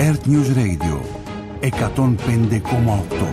Earth News Radio 105,8.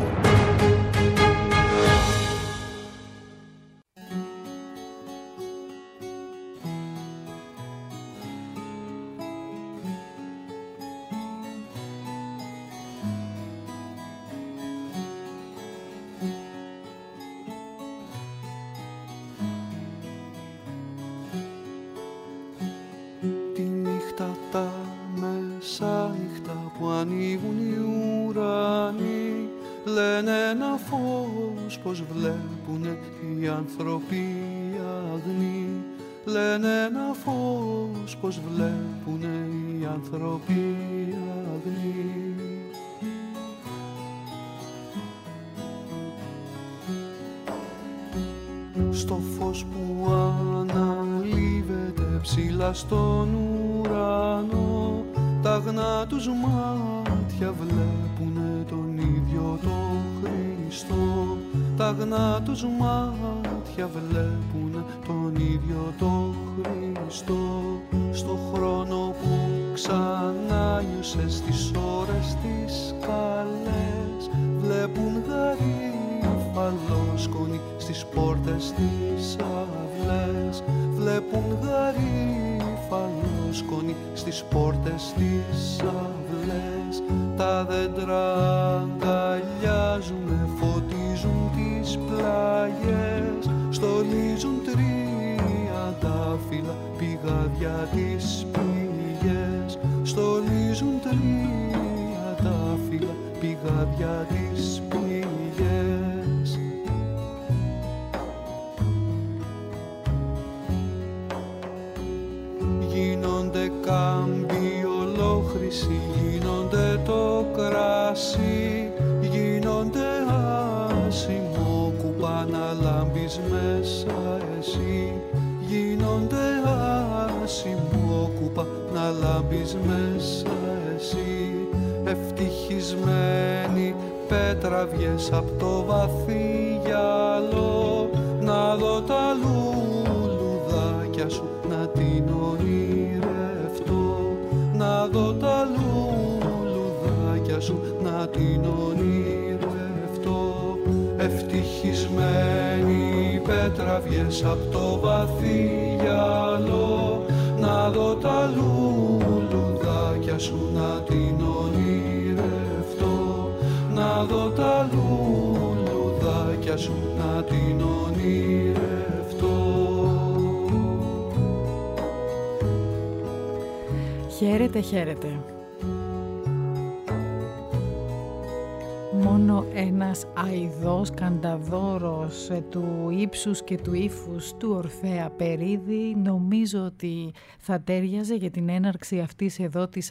Στο φως που αναλύβεται ψηλά στον ουρανό, τα αγνά τους μάτια βλέπουνε τον ίδιο τον Χριστό. Τα αγνά τους μάτια βλέπουνε τον ίδιο τον Χριστό. Στο χρόνο που ξανά νιώσε, στις ώρες τις καλές, βλέπουν γαρίφαλο σκόνη στις πόρτες τις αυλές. Βλέπουν γαρίφαλο σκόνη στις πόρτες τις αυλές. Τα δέντρα αγκαλιάζουνε, φωτίζουν τις πλάγες, στολίζουν τριαντάφυλλα πηγάδια τις πηγές. Στολίζουν τριαντάφυλλα πηγάδια τις πηγές. Γίνονται κάμποι ολόχρυσοι, γίνονται το κράσι, γίνονται άσημο κουπά να λάμπεις μέσα εσύ. Γίνονται άσημο κουπά να λάμπεις μέσα εσύ. Ευτυχισμένη πέτρα βγες απ' το βαθύ γυαλό, να δω τα λουλουδάκια σου να την ονειρευτώ. Να δω τα λουλουδάκια σου να την ονειρευτώ. Ευτυχισμένη πέτρα βγες απ' το βαθύ γυαλό, να δω τα λουλουδάκια σου να την ονειρευτώ. Να δω τα λουλουδάκια σου να την ονειρευτώ. Χαίρετε, χαίρετε. Μόνο ένας αηδός κανταδόρος του ύψους και του ύφους του Ορφέα Περίδη νομίζω ότι θα τέριαζε για την έναρξη αυτής εδώ της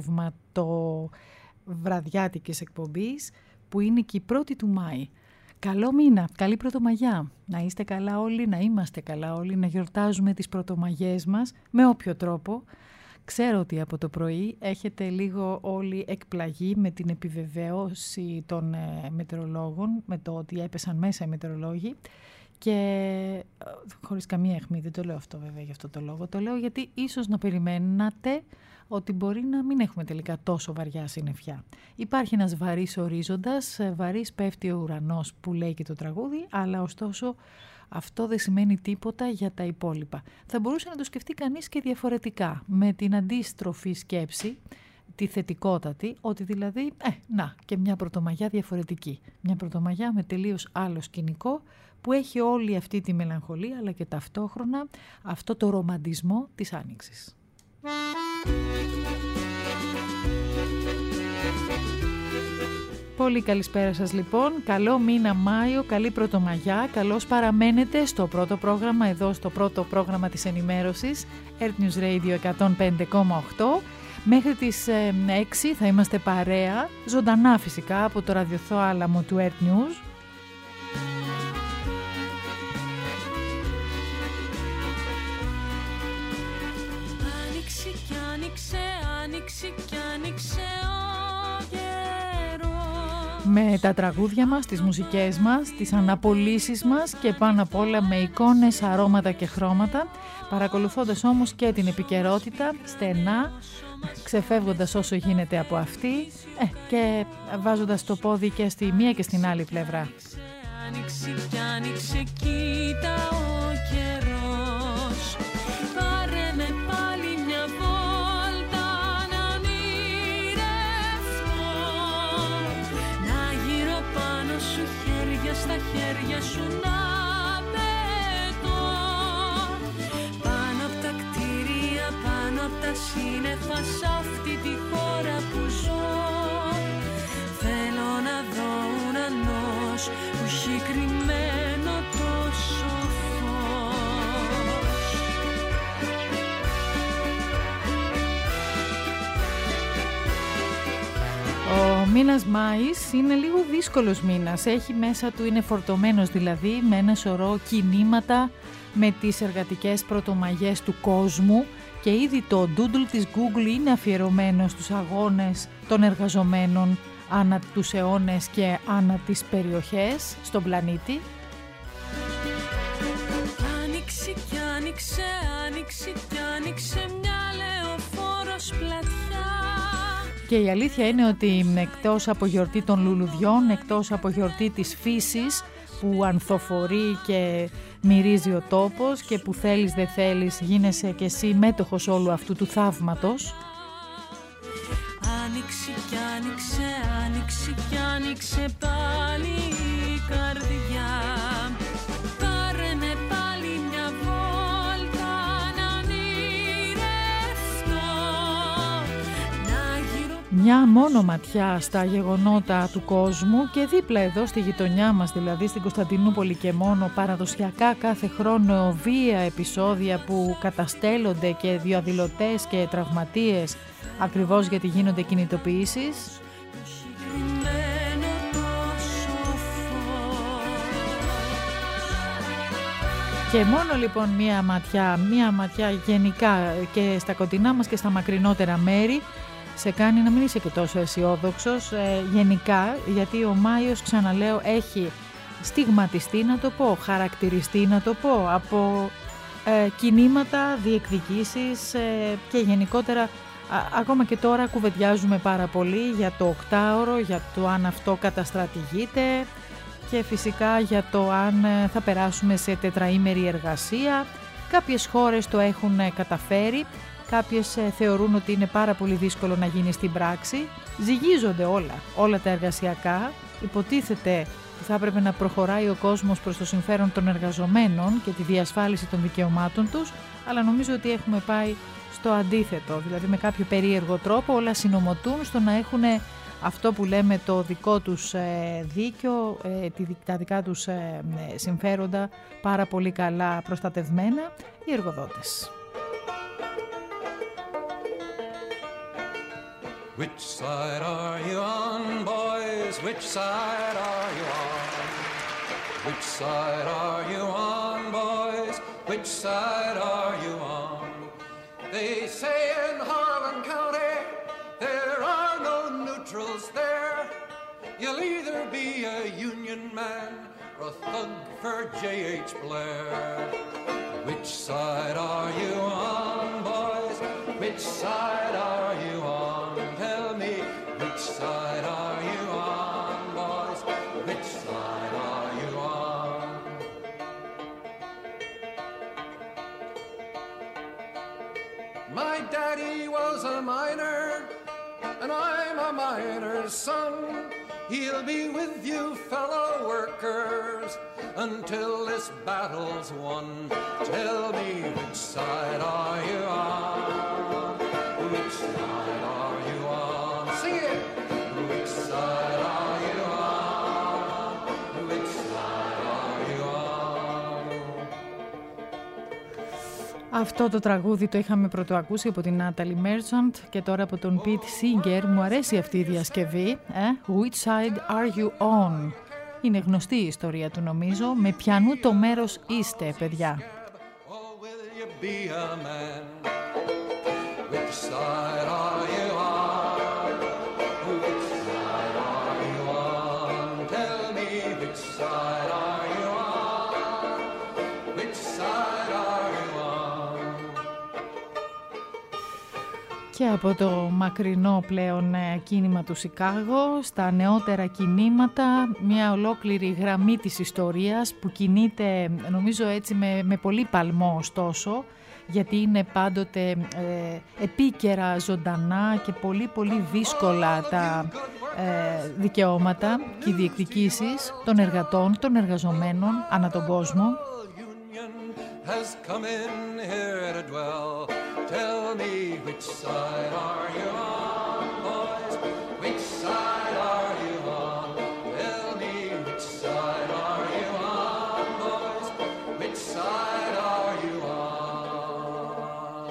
απογευματοβραδιάτικης εκπομπής, που είναι και η 1η του Μάη. Καλό μήνα, καλή Πρωτομαγιά. Να είστε καλά όλοι, να είμαστε καλά όλοι, να γιορτάζουμε τις Πρωτομαγιές μας με όποιο τρόπο. Ξέρω ότι από το πρωί έχετε λίγο όλοι εκπλαγεί με την επιβεβαίωση των μετεωρολόγων, με το ότι έπεσαν μέσα οι μετεωρολόγοι, και χωρίς καμία αιχμή, δεν το λέω αυτό βέβαια για αυτό το λόγο, το λέω γιατί ίσως να περιμένατε ότι μπορεί να μην έχουμε τελικά τόσο βαριά συννεφιά. Υπάρχει ένας βαρύς ορίζοντας, βαρύς πέφτει ο ουρανός που λέει και το τραγούδι, αλλά ωστόσο αυτό δεν σημαίνει τίποτα για τα υπόλοιπα. Θα μπορούσε να το σκεφτεί κανείς και διαφορετικά, με την αντίστροφη σκέψη, τη θετικότατη, ότι δηλαδή, και μια Πρωτομαγιά διαφορετική. Μια Πρωτομαγιά με τελείως άλλο σκηνικό, που έχει όλη αυτή τη μελαγχολία, αλλά και ταυτόχρονα αυτό το ρομαντισμό της Άνοιξης. Πολύ καλησπέρα σας λοιπόν, καλό μήνα Μάιο, καλή Πρωτομαγιά, καλώς παραμένετε στο πρώτο πρόγραμμα, εδώ στο πρώτο πρόγραμμα της ενημέρωσης, Earth News Radio 105,8. Μέχρι τις 6 θα είμαστε παρέα, ζωντανά φυσικά, από το ραδιοθάλαμο του Earth News. Άνοιξε κι άνοιξε, άνοιξε κι άνοιξε ο καιρός. με τα τραγούδια μας, τις μουσικές μας, τις αναπολύσεις μας και πάνω απ' όλα με εικόνες, αρώματα και χρώματα, παρακολουθώντας όμως και την επικαιρότητα στενά, ξεφεύγοντας όσο γίνεται από αυτή και βάζοντας το πόδι και στη μία και στην άλλη πλευρά. Άνοιξε κι άνοιξε, κοίτα ο καιρός. Πάρε με πάλι μια βόλτα να ονειρευτώ. Να γύρω πάνω σου χέρια στα χέρια σου να πετώ. Πάνω απ' τα κτίρια, πάνω απ' τα σύννεφα, σ' αυτή τη χώρα που ζω. Θέλω να δω ουρανός που έχει κρυμμένο τόσο φως. Ο μήνας Μάης είναι λίγο δύσκολος μήνας. Έχει μέσα του, είναι φορτωμένος δηλαδή με ένα σωρό κινήματα, με τις εργατικές πρωτομαγιές του κόσμου και ήδη το doodle της Google είναι αφιερωμένο στους αγώνες των εργαζομένων ανά τους αιώνες και ανά τις περιοχές στον πλανήτη. Άνοιξε κι άνοιξε, άνοιξε κι άνοιξε μια λεωφόρος πλατιά. Και η αλήθεια είναι ότι εκτός από γιορτή των λουλουδιών, εκτός από γιορτή της φύσης που ανθοφορεί και μυρίζει ο τόπος και που θέλεις δεν θέλεις γίνεσαι και εσύ μέτοχος όλου αυτού του θαύματος. Άνοιξε κι άνοιξε, άνοιξε κι άνοιξε πάλι η καρδιά. Πάρε με πάλι μια βόλτα να ονειρευτώ. Μια μόνο ματιά στα γεγονότα του κόσμου και δίπλα εδώ στη γειτονιά μας, δηλαδή στην Κωνσταντινούπολη και μόνο, παραδοσιακά κάθε χρόνο βία επεισόδια που καταστέλλονται και διαδηλωτές και τραυματίες ακριβώς γιατί γίνονται κινητοποιήσεις. Και μόνο λοιπόν μία ματιά γενικά και στα κοντινά μας και στα μακρινότερα μέρη σε κάνει να μην είσαι και τόσο αισιόδοξος γενικά, γιατί ο Μάιος, ξαναλέω, έχει στιγματιστεί, να το πω, χαρακτηριστεί, να το πω, από κινήματα, διεκδικήσεις και γενικότερα ακόμα και τώρα κουβεντιάζουμε πάρα πολύ για το 8ωρο, για το αν αυτό καταστρατηγείται και φυσικά για το αν θα περάσουμε σε τετραήμερη εργασία. Κάποιες χώρες το έχουν καταφέρει, κάποιες θεωρούν ότι είναι πάρα πολύ δύσκολο να γίνει στην πράξη. Ζυγίζονται όλα τα εργασιακά, υποτίθεται ότι θα έπρεπε να προχωράει ο κόσμος προς το συμφέρον των εργαζομένων και τη διασφάλιση των δικαιωμάτων τους, αλλά νομίζω ότι έχουμε πάει στο αντίθετο, δηλαδή με κάποιο περίεργο τρόπο όλα συνομωτούν στο να έχουν αυτό που λέμε το δικό τους δίκιο, τα δικά τους συμφέροντα πάρα πολύ καλά προστατευμένα οι εργοδότες. Which side are you on, boys? Which side are you on? Which side are you on, boys? Which side are you on? They say in Harlan County there are no neutrals there. You'll either be a Union man or a thug for J.H. Blair. Which side are you on, boys? Which side are you on? Tell me, which side are you on, boys? Which side are you on? My daddy was a miner, and I'm a miner's son. He'll be with you fellow workers until this battle's won. Tell me, which side are you on? Which side are you on? Sing it! Which side are you on? Which side are you on? Αυτό το τραγούδι το είχαμε πρωτοακούσει από την Natalie Merchant και τώρα από τον Pete Seeger. Μου αρέσει αυτή η διασκευή. Which side are you on? Είναι γνωστή η ιστορία του νομίζω. Με ποιανού το μέρος είστε, παιδιά? Και από το μακρινό πλέον κίνημα του Σικάγο στα νεότερα κινήματα, μια ολόκληρη γραμμή της ιστορίας που κινείται νομίζω έτσι με πολύ παλμό ωστόσο, γιατί είναι πάντοτε επίκαιρα, ζωντανά και πολύ πολύ δύσκολα τα δικαιώματα και οι διεκδικήσεις των εργατών, των εργαζομένων ανά τον κόσμο. Has come in here to dwell. Tell me, which side are you on, boys? Which side are you on? Tell me, which side are you on, boys? Which side are you on?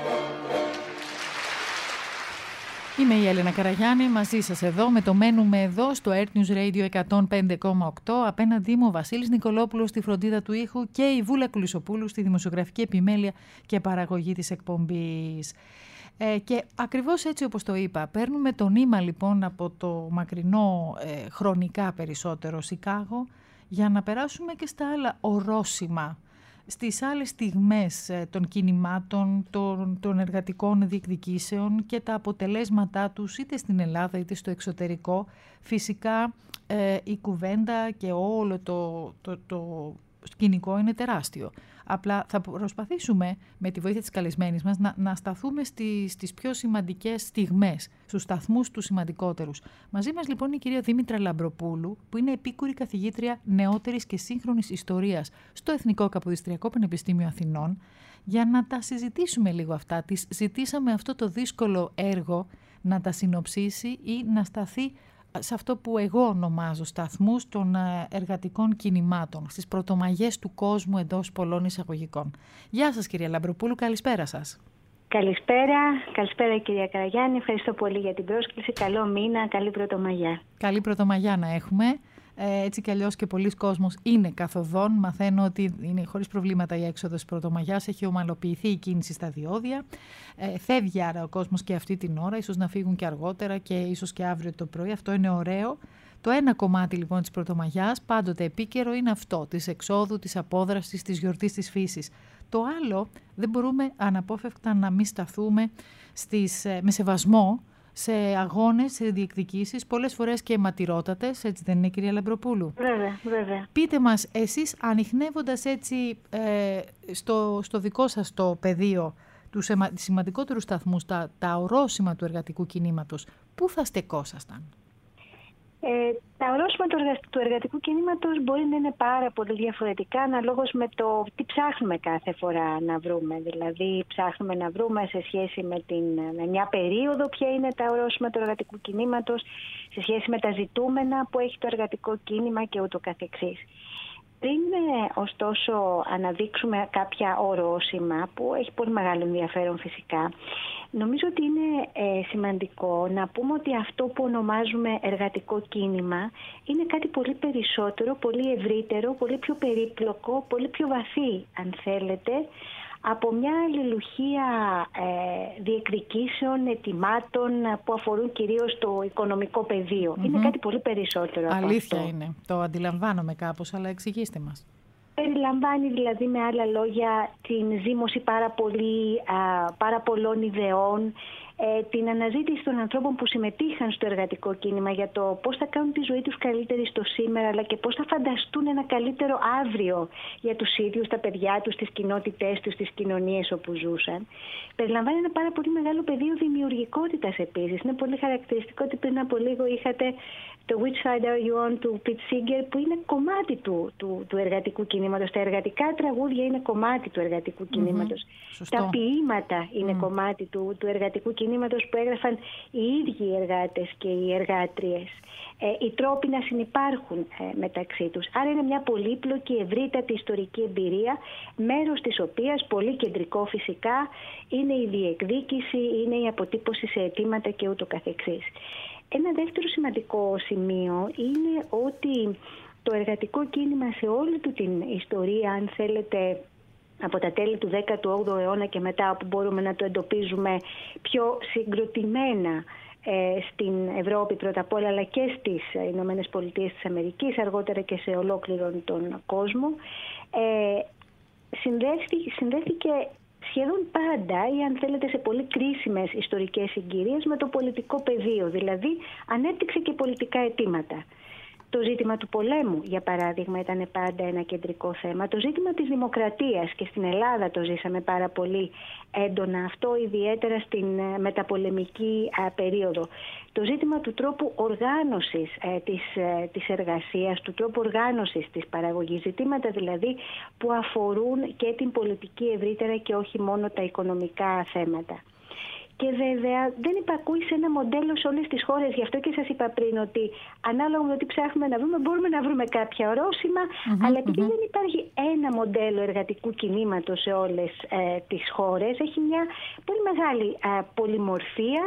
Είμαι η Έλενα Καραγιάννη, μαζί σας εδώ με το Μένουμε Εδώ στο Earth News Radio 105,8. Απέναντί μου ο Βασίλης Νικολόπουλος στη φροντίδα του ήχου και η Βούλα Κουλισοπούλου στη δημοσιογραφική επιμέλεια και παραγωγή της εκπομπής. Και ακριβώς έτσι όπως το είπα, παίρνουμε το νήμα λοιπόν από το μακρινό χρονικά περισσότερο Σικάγο για να περάσουμε και στα άλλα ορόσημα, στις άλλες στιγμές των κινημάτων, των εργατικών διεκδικήσεων και τα αποτελέσματά τους είτε στην Ελλάδα είτε στο εξωτερικό. Φυσικά η κουβέντα και όλο το σκηνικό είναι τεράστιο. Απλά θα προσπαθήσουμε με τη βοήθεια της καλεσμένης μας να σταθούμε στις πιο σημαντικές στιγμές, στους σταθμούς τους σημαντικότερους. Μαζί μας λοιπόν η κυρία Δήμητρα Λαμπροπούλου, που είναι επίκουρη καθηγήτρια νεότερης και σύγχρονης ιστορίας στο Εθνικό Καποδιστριακό Πανεπιστήμιο Αθηνών, για να τα συζητήσουμε λίγο αυτά. Της ζητήσαμε αυτό το δύσκολο έργο να τα συνοψίσει ή να σταθεί σε αυτό που εγώ ονομάζω σταθμούς των εργατικών κινημάτων, στις πρωτομαγιές του κόσμου εντός πολλών εισαγωγικών. Γεια σας κυρία Λαμπροπούλου, καλησπέρα σας. Καλησπέρα κυρία Καραγιάννη, ευχαριστώ πολύ για την πρόσκληση, καλό μήνα, καλή πρωτομαγιά. Καλή πρωτομαγιά να έχουμε. Έτσι κι αλλιώς και πολλοί κόσμος είναι καθοδόν. Μαθαίνω ότι είναι χωρίς προβλήματα η έξοδος της Πρωτομαγιάς. Έχει ομαλοποιηθεί η κίνηση στα διόδια. Φεύγει άρα ο κόσμος και αυτή την ώρα, ίσως να φύγουν και αργότερα και ίσως και αύριο το πρωί. Αυτό είναι ωραίο. Το ένα κομμάτι λοιπόν της Πρωτομαγιάς, πάντοτε επίκαιρο, είναι αυτό, της εξόδου, της απόδρασης, της γιορτής της φύσης. Το άλλο δεν μπορούμε αναπόφευκτα να μην σταθούμε με σεβασμό σε αγώνες, σε διεκδικήσεις, πολλές φορές και αιματηρότατες, έτσι δεν είναι κυρία Λαμπροπούλου? Βέβαια. Πείτε μας, εσείς ανιχνεύοντας έτσι στο δικό σας το πεδίο τους σημαντικότερους σταθμούς, τα ορόσημα του εργατικού κινήματος, πού θα στεκόσασταν? Τα ορόσημα του εργατικού κινήματος μπορεί να είναι πάρα πολύ διαφορετικά αναλόγως με το τι ψάχνουμε κάθε φορά να βρούμε. Δηλαδή ψάχνουμε να βρούμε σε σχέση με μια περίοδο ποια είναι τα ορόσημα του εργατικού κινήματος, σε σχέση με τα ζητούμενα που έχει το εργατικό κίνημα και ούτω καθεξής. Πριν ωστόσο αναδείξουμε κάποια ορόσημα που έχει πολύ μεγάλο ενδιαφέρον φυσικά, νομίζω ότι είναι σημαντικό να πούμε ότι αυτό που ονομάζουμε εργατικό κίνημα είναι κάτι πολύ περισσότερο, πολύ ευρύτερο, πολύ πιο περίπλοκο, πολύ πιο βαθύ αν θέλετε, από μια αλληλουχία διεκδικήσεων, ετοιμάτων που αφορούν κυρίως το οικονομικό πεδίο. Είναι κάτι πολύ περισσότερο από αυτό. Αλήθεια είναι. Το αντιλαμβάνομαι κάπως, αλλά εξηγήστε μας. Περιλαμβάνει δηλαδή με άλλα λόγια την ζήμωση πάρα πολλών ιδεών, την αναζήτηση των ανθρώπων που συμμετείχαν στο εργατικό κίνημα για το πώς θα κάνουν τη ζωή τους καλύτερη στο σήμερα, αλλά και πώς θα φανταστούν ένα καλύτερο αύριο για τους ίδιους, τα παιδιά τους, τις κοινότητές τους, τις κοινωνίες όπου ζούσαν. Περιλαμβάνει ένα πάρα πολύ μεγάλο πεδίο δημιουργικότητας επίσης. Είναι πολύ χαρακτηριστικό ότι πριν από λίγο είχατε το Which Side Are You On του Pete Seeger, που είναι κομμάτι του εργατικού κινήματος. Τα εργατικά τραγούδια είναι κομμάτι του εργατικού κινήματος. Τα ποίηματα είναι κομμάτι του εργατικού κινήματος που έγραφαν οι ίδιοι οι εργάτες και οι εργάτριες. Οι τρόποι να συνυπάρχουν μεταξύ τους. Άρα είναι μια πολύπλοκη, ευρύτατη ιστορική εμπειρία, μέρος της οποίας, πολύ κεντρικό φυσικά, είναι η διεκδίκηση, είναι η αποτύπωση σε αιτήματα και ούτω καθεξής. Ένα δεύτερο σημαντικό σημείο είναι ότι το εργατικό κίνημα σε όλη του την ιστορία, αν θέλετε, από τα τέλη του 18ου αιώνα και μετά, όπου μπορούμε να το εντοπίζουμε πιο συγκροτημένα στην Ευρώπη πρώτα απ' όλα, αλλά και στις Ηνωμένες Πολιτείες της Αμερικής, αργότερα και σε ολόκληρο τον κόσμο, συνδέθηκε σχεδόν πάντα ή αν θέλετε σε πολύ κρίσιμες ιστορικές συγκυρίες με το πολιτικό πεδίο, δηλαδή ανέπτυξε και πολιτικά αιτήματα. Το ζήτημα του πολέμου, για παράδειγμα, ήταν πάντα ένα κεντρικό θέμα. Το ζήτημα της δημοκρατίας, και στην Ελλάδα το ζήσαμε πάρα πολύ έντονα αυτό, ιδιαίτερα στην μεταπολεμική περίοδο. Το ζήτημα του τρόπου οργάνωσης της εργασίας, του τρόπου οργάνωσης της παραγωγής, ζητήματα δηλαδή που αφορούν και την πολιτική ευρύτερα και όχι μόνο τα οικονομικά θέματα. Και βέβαια δεν υπακούει σε ένα μοντέλο σε όλες τις χώρες. Γι' αυτό και σας είπα πριν ότι ανάλογα με το τι ψάχνουμε να βρούμε, μπορούμε να βρούμε κάποια ορόσημα, αλλά επειδή δεν υπάρχει ένα μοντέλο εργατικού κινήματος σε όλες τις χώρες, έχει μια πολύ μεγάλη πολυμορφία.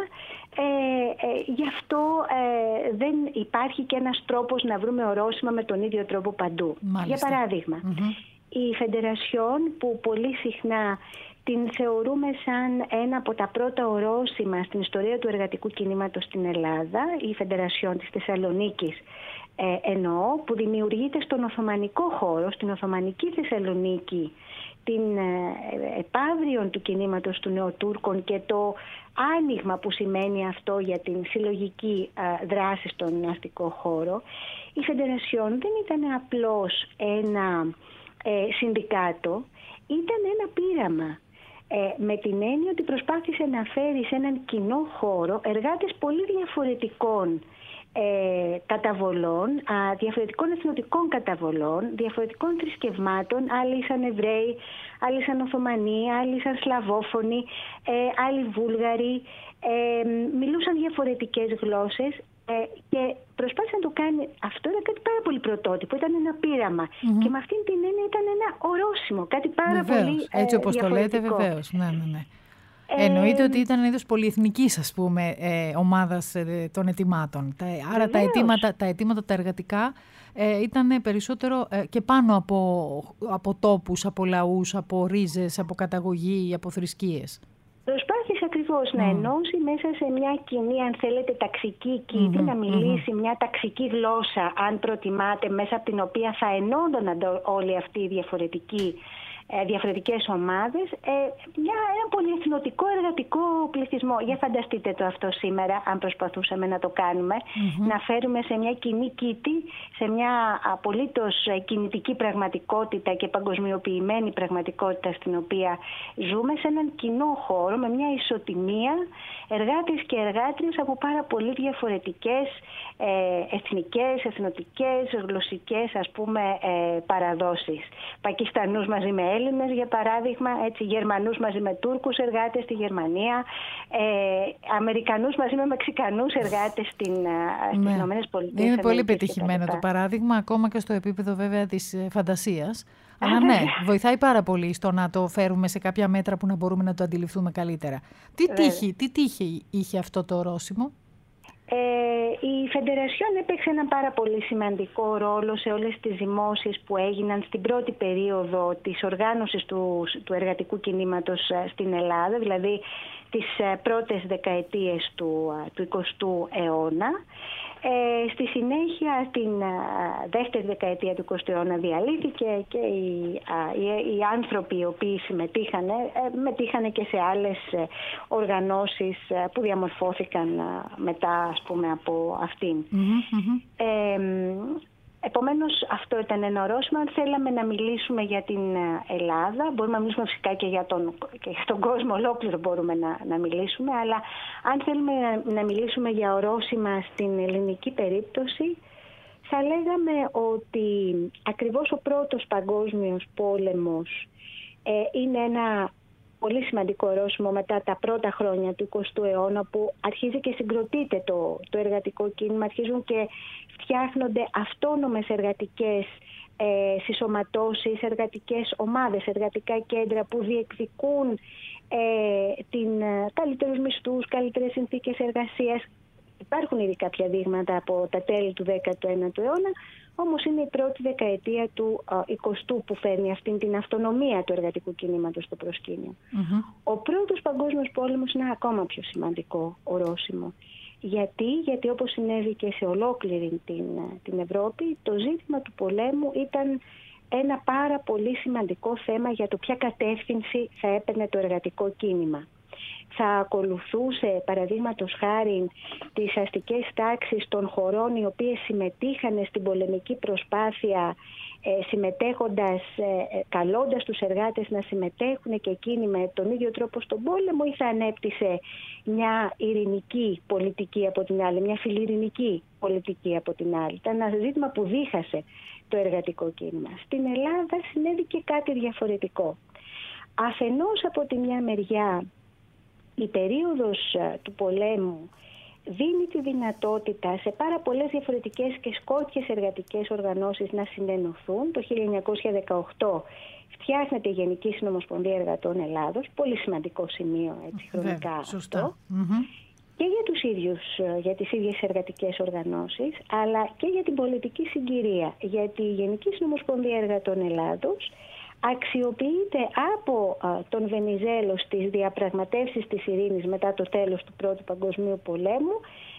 Γι' αυτό δεν υπάρχει και ένας τρόπος να βρούμε ορόσημα με τον ίδιο τρόπο παντού. Μάλιστα. Για παράδειγμα, η Φεντερασιόν, που πολύ συχνά την θεωρούμε σαν ένα από τα πρώτα ορόσημα στην ιστορία του εργατικού κινήματος στην Ελλάδα, η Φεντερασιόν της Θεσσαλονίκης εννοώ, που δημιουργείται στον Οθωμανικό χώρο, στην Οθωμανική Θεσσαλονίκη, την επαύριον του κινήματος του Νεοτούρκων και το άνοιγμα που σημαίνει αυτό για την συλλογική δράση στον αστικό χώρο. Η Φεντερασιόν δεν ήταν απλώς ένα συνδικάτο, ήταν ένα πείραμα. Με την έννοια ότι προσπάθησε να φέρει σε έναν κοινό χώρο εργάτες πολύ διαφορετικών καταβολών, διαφορετικών εθνοτικών καταβολών, διαφορετικών θρησκευμάτων. Άλλοι ήσαν Εβραίοι, άλλοι ήσαν Οθωμανοί, άλλοι ήσαν Σλαβόφωνοι, άλλοι Βούλγαροι, μιλούσαν διαφορετικές γλώσσες. Και προσπάθησε να το κάνει αυτό, ήταν κάτι πάρα πολύ πρωτότυπο, ήταν ένα πείραμα. Και με αυτήν την έννοια ήταν ένα ορόσημο, κάτι πάρα πολύ έτσι όπως το λέτε, βεβαίως. Ναι. Εννοείται ότι ήταν ένα είδος πολυεθνικής, ας πούμε, ομάδας των αιτημάτων. Άρα τα αιτήματα τα εργατικά ήταν περισσότερο και πάνω από τόπους, από λαούς, από ρίζες, από καταγωγή, από θρησκείες. Προσπάθησε ακριβώς να ενώσει μέσα σε μια κοινή, αν θέλετε, ταξική κήτη, να μιλήσει μια ταξική γλώσσα, αν προτιμάτε, μέσα από την οποία θα ενώνονταν όλοι αυτοί οι διαφορετικές ομάδες, ένα πολυεθνοτικό εργατικό πληθυσμό. Για φανταστείτε το αυτό σήμερα, αν προσπαθούσαμε να το κάνουμε, να φέρουμε σε μια κοινή κήτη, σε μια απολύτως κινητική πραγματικότητα και παγκοσμιοποιημένη πραγματικότητα στην οποία ζούμε, σε έναν κοινό χώρο με μια ισοτιμία, εργάτες και εργάτριες από πάρα πολύ διαφορετικές εθνικές, εθνοτικές, γλωσσικές, ας πούμε, παραδόσεις. Πακιστανούς μαζί με Έλληνες, για παράδειγμα, έτσι, Γερμανούς μαζί με Τούρκους εργάτες στη Γερμανία, Αμερικανούς μαζί με Μεξικανούς εργάτες στις ΗΠΑ. Είναι πολύ πετυχημένο το παράδειγμα, ακόμα και στο επίπεδο βέβαια της φαντασίας. Αλλά ναι, βοηθάει πάρα πολύ στο να το φέρουμε σε κάποια μέτρα που να μπορούμε να το αντιληφθούμε καλύτερα. Τι τύχη είχε αυτό το ορόσημο? Η Φεντερασιόν έπαιξε ένα πάρα πολύ σημαντικό ρόλο σε όλες τις δημόσιες που έγιναν στην πρώτη περίοδο της οργάνωσης του εργατικού κινήματος στην Ελλάδα, δηλαδή τις πρώτες δεκαετίες του 20ου αιώνα. Στη συνέχεια, στην δεύτερη δεκαετία του 20ου αιώνα διαλύθηκε και οι άνθρωποι οι οποίοι μετήχανε και σε άλλες οργανώσεις που διαμορφώθηκαν μετά, ας πούμε, από αυτήν. Επομένως, αυτό ήταν ένα ορόσημο. Αν θέλαμε να μιλήσουμε για την Ελλάδα, μπορούμε να μιλήσουμε φυσικά και για τον κόσμο ολόκληρο μπορούμε να μιλήσουμε, αλλά αν θέλουμε να μιλήσουμε για ορόσημα στην ελληνική περίπτωση, θα λέγαμε ότι ακριβώς ο πρώτος παγκόσμιος πόλεμος είναι ένα πολύ σημαντικό ορόσημο μετά τα πρώτα χρόνια του 20ου αιώνα, που αρχίζει και συγκροτείται το εργατικό κίνημα, αρχίζουν και φτιάχνονται αυτόνομες εργατικές συσσωματώσεις, εργατικές ομάδες, εργατικά κέντρα που διεκδικούν καλύτερους μισθούς, καλύτερες συνθήκες εργασίας. Υπάρχουν ήδη κάποια δείγματα από τα τέλη του 19ου αιώνα, όμως είναι η πρώτη δεκαετία του 20ου που φέρνει αυτήν την αυτονομία του εργατικού κινήματος στο προσκήνιο. Ο πρώτος παγκόσμιος πόλεμος είναι ακόμα πιο σημαντικό ορόσημο. Γιατί όπως συνέβη και σε ολόκληρη την Ευρώπη, το ζήτημα του πολέμου ήταν ένα πάρα πολύ σημαντικό θέμα για το ποια κατεύθυνση θα έπαιρνε το εργατικό κίνημα. Θα ακολουθούσε, παραδείγματος χάριν, τις αστικές τάξεις των χωρών οι οποίες συμμετείχαν στην πολεμική προσπάθεια, συμμετέχοντας, καλώντας τους εργάτες να συμμετέχουν και εκείνοι με τον ίδιο τρόπο στον πόλεμο, ή θα ανέπτυσε μια ειρηνική πολιτική από την άλλη, μια φιλιρηνική πολιτική από την άλλη. Ήταν ένα ζήτημα που δίχασε το εργατικό κίνημα. Στην Ελλάδα συνέβη και κάτι διαφορετικό. Αφενός από τη μια μεριά, η περίοδος του πολέμου δίνει τη δυνατότητα σε πάρα πολλές διαφορετικές και σκότειες εργατικές οργανώσεις να συνενωθούν. Το 1918 φτιάχνεται η Γενική Συνομοσπονδία Εργατών Ελλάδος, πολύ σημαντικό σημείο έτσι, χρονικά αυτό. Και για τους ίδιους, για τις ίδιες εργατικές οργανώσεις, αλλά και για την πολιτική συγκυρία. Γιατί η Γενική Συνομοσπονδία Εργατών Ελλάδος αξιοποιείται από τον Βενιζέλο στις διαπραγματεύσεις της ειρήνης μετά το τέλος του Πρώτου Παγκοσμίου Πολέμου,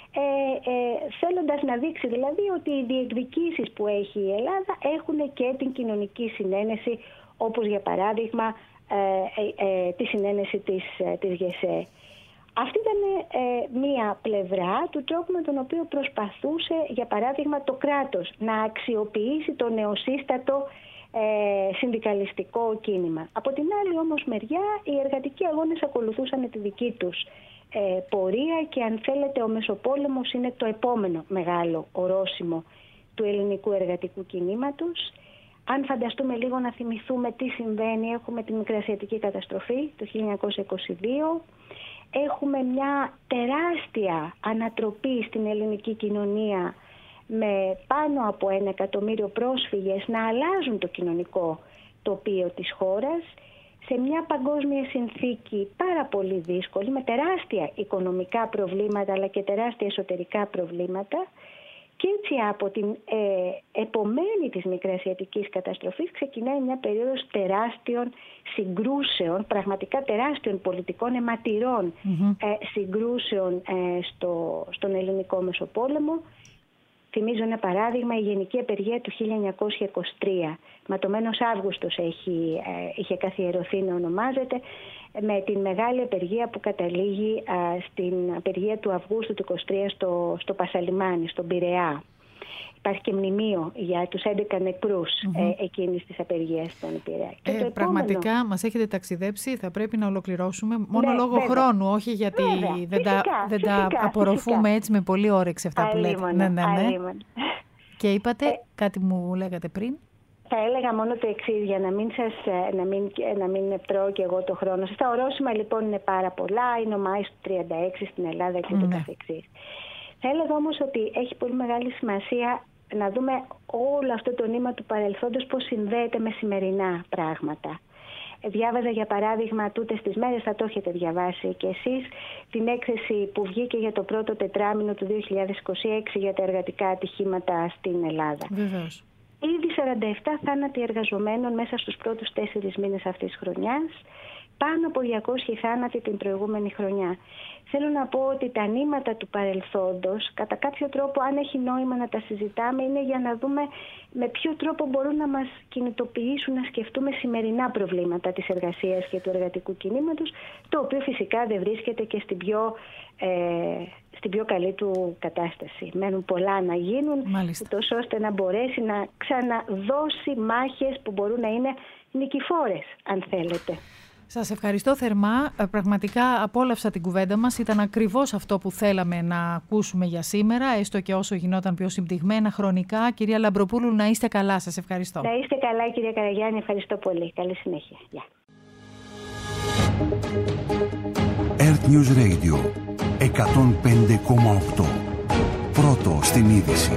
θέλοντας να δείξει δηλαδή ότι οι διεκδικήσεις που έχει η Ελλάδα έχουν και την κοινωνική συνένεση, όπως για παράδειγμα τη συνένεση της ΓΕΣΕ. Αυτή ήταν μία πλευρά του τρόπου με τον οποίο προσπαθούσε, για παράδειγμα, το κράτος να αξιοποιήσει το νεοσύστατο συνδικαλιστικό κίνημα. Από την άλλη όμως μεριά, οι εργατικοί αγώνες ακολουθούσαν τη δική τους πορεία και, αν θέλετε, ο Μεσοπόλεμος είναι το επόμενο μεγάλο ορόσημο του ελληνικού εργατικού κινήματος. Αν φανταστούμε λίγο, να θυμηθούμε τι συμβαίνει, έχουμε την Μικρασιατική καταστροφή το 1922, έχουμε μια τεράστια ανατροπή στην ελληνική κοινωνία με πάνω από 1 εκατομμύριο πρόσφυγες να αλλάζουν το κοινωνικό τοπίο της χώρας, σε μια παγκόσμια συνθήκη πάρα πολύ δύσκολη, με τεράστια οικονομικά προβλήματα αλλά και τεράστια εσωτερικά προβλήματα. Και έτσι από την επομένη της Μικρασιατικής καταστροφής ξεκινάει μια περίοδος τεράστιων συγκρούσεων, πραγματικά τεράστιων πολιτικών αιματηρών συγκρούσεων στον ελληνικό Μεσοπόλεμο. Θυμίζω ένα παράδειγμα, η Γενική Απεργία του 1923. Ματωμένος Αύγουστος είχε καθιερωθεί να ονομάζεται, με την μεγάλη απεργία που καταλήγει στην απεργία του Αυγούστου του 1923 στο Πασαλιμάνι, στον Πειραιά. Υπάρχει και μνημείο για τους 11 νεκρούς εκείνης της απεργίας στον Πειραιά. Πραγματικά μας έχετε ταξιδέψει, θα πρέπει να ολοκληρώσουμε. Μόνο λόγω χρόνου, όχι γιατί δεν τα απορροφούμε έτσι με πολύ όρεξη αυτά που λέτε. Ναι. Και είπατε, κάτι μου λέγατε πριν. Θα έλεγα μόνο το εξής, για να μην τρώω και εγώ το χρόνο σας. Τα ορόσημα λοιπόν είναι πάρα πολλά, είναι ο Μάης του 36 στην Ελλάδα και το καθεξής. Θα έλεγα όμως ότι έχει πολύ μεγάλη σημασία να δούμε όλο αυτό το νήμα του παρελθόντος πώς συνδέεται με σημερινά πράγματα. Διάβαζα για παράδειγμα τούτες τις μέρες, θα το έχετε διαβάσει και εσείς, την έκθεση που βγήκε για το πρώτο τετράμηνο του 2026 για τα εργατικά ατυχήματα στην Ελλάδα. Βεβαίως. Ήδη 47 θάνατοι εργαζομένων μέσα στους πρώτους 4 μήνες αυτής της χρονιάς, πάνω από 200 θάνατοι την προηγούμενη χρονιά. Θέλω να πω ότι τα νήματα του παρελθόντος, κατά κάποιο τρόπο, αν έχει νόημα να τα συζητάμε, είναι για να δούμε με ποιο τρόπο μπορούν να μας κινητοποιήσουν να σκεφτούμε σημερινά προβλήματα της εργασίας και του εργατικού κινήματος, το οποίο φυσικά δεν βρίσκεται και στην πιο καλή του κατάσταση. Μένουν πολλά να γίνουν, τόσο ώστε να μπορέσει να ξαναδώσει μάχες που μπορούν να είναι νικηφόρες, αν θέλετε. Σας ευχαριστώ θερμά. Πραγματικά απόλαυσα την κουβέντα μας. Ήταν ακριβώς αυτό που θέλαμε να ακούσουμε για σήμερα, έστω και όσο γινόταν πιο συμπτυγμένα χρονικά. Κυρία Λαμπροπούλου, να είστε καλά. Σας ευχαριστώ. Να είστε καλά, κυρία Καραγιάννη. Ευχαριστώ πολύ. Καλή συνέχεια. Earth News Radio 105,8. Πρώτο στην είδηση.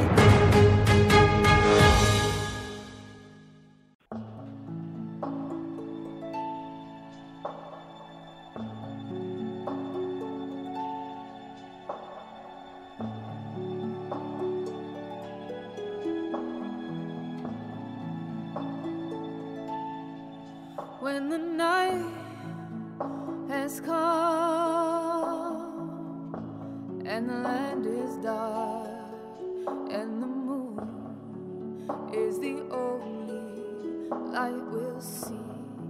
When the night has come and the land is dark and the moon is the only light will see.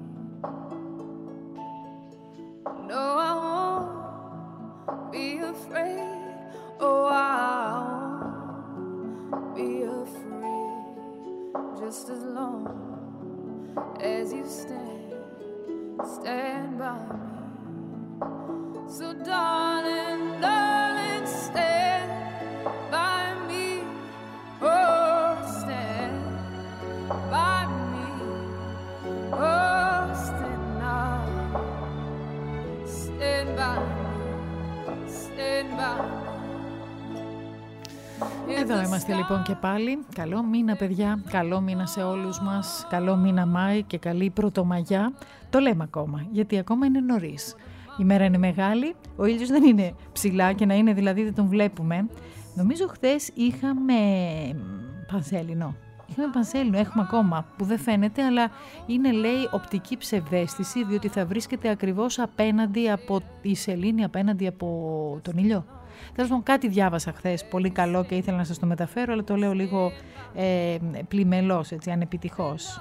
No, I won't be afraid. Oh, I won't be afraid. Just as long as you stand by me. So darling, darling, stand by me. Oh, stand by me. Oh, stand now. Stand by me. Stand by me. Εδώ είμαστε λοιπόν και πάλι. Καλό μήνα παιδιά, καλό μήνα σε όλους μας, καλό μήνα Μάη και καλή Πρωτομαγιά. Το λέμε ακόμα, γιατί ακόμα είναι νωρίς. Η μέρα είναι μεγάλη, ο ήλιος δεν είναι ψηλά και να είναι δηλαδή δεν τον βλέπουμε. Νομίζω χθες είχαμε πανσέλινο. Έχουμε ακόμα που δεν φαίνεται, αλλά είναι λέει οπτική ψευδαίσθηση, διότι θα βρίσκεται ακριβώς απέναντι από η σελήνη, απέναντι από τον ήλιο. Τέλος πάντων, κάτι διάβασα χθες πολύ καλό και ήθελα να σας το μεταφέρω, αλλά το λέω λίγο πλημελώς, έτσι, ανεπιτυχώς.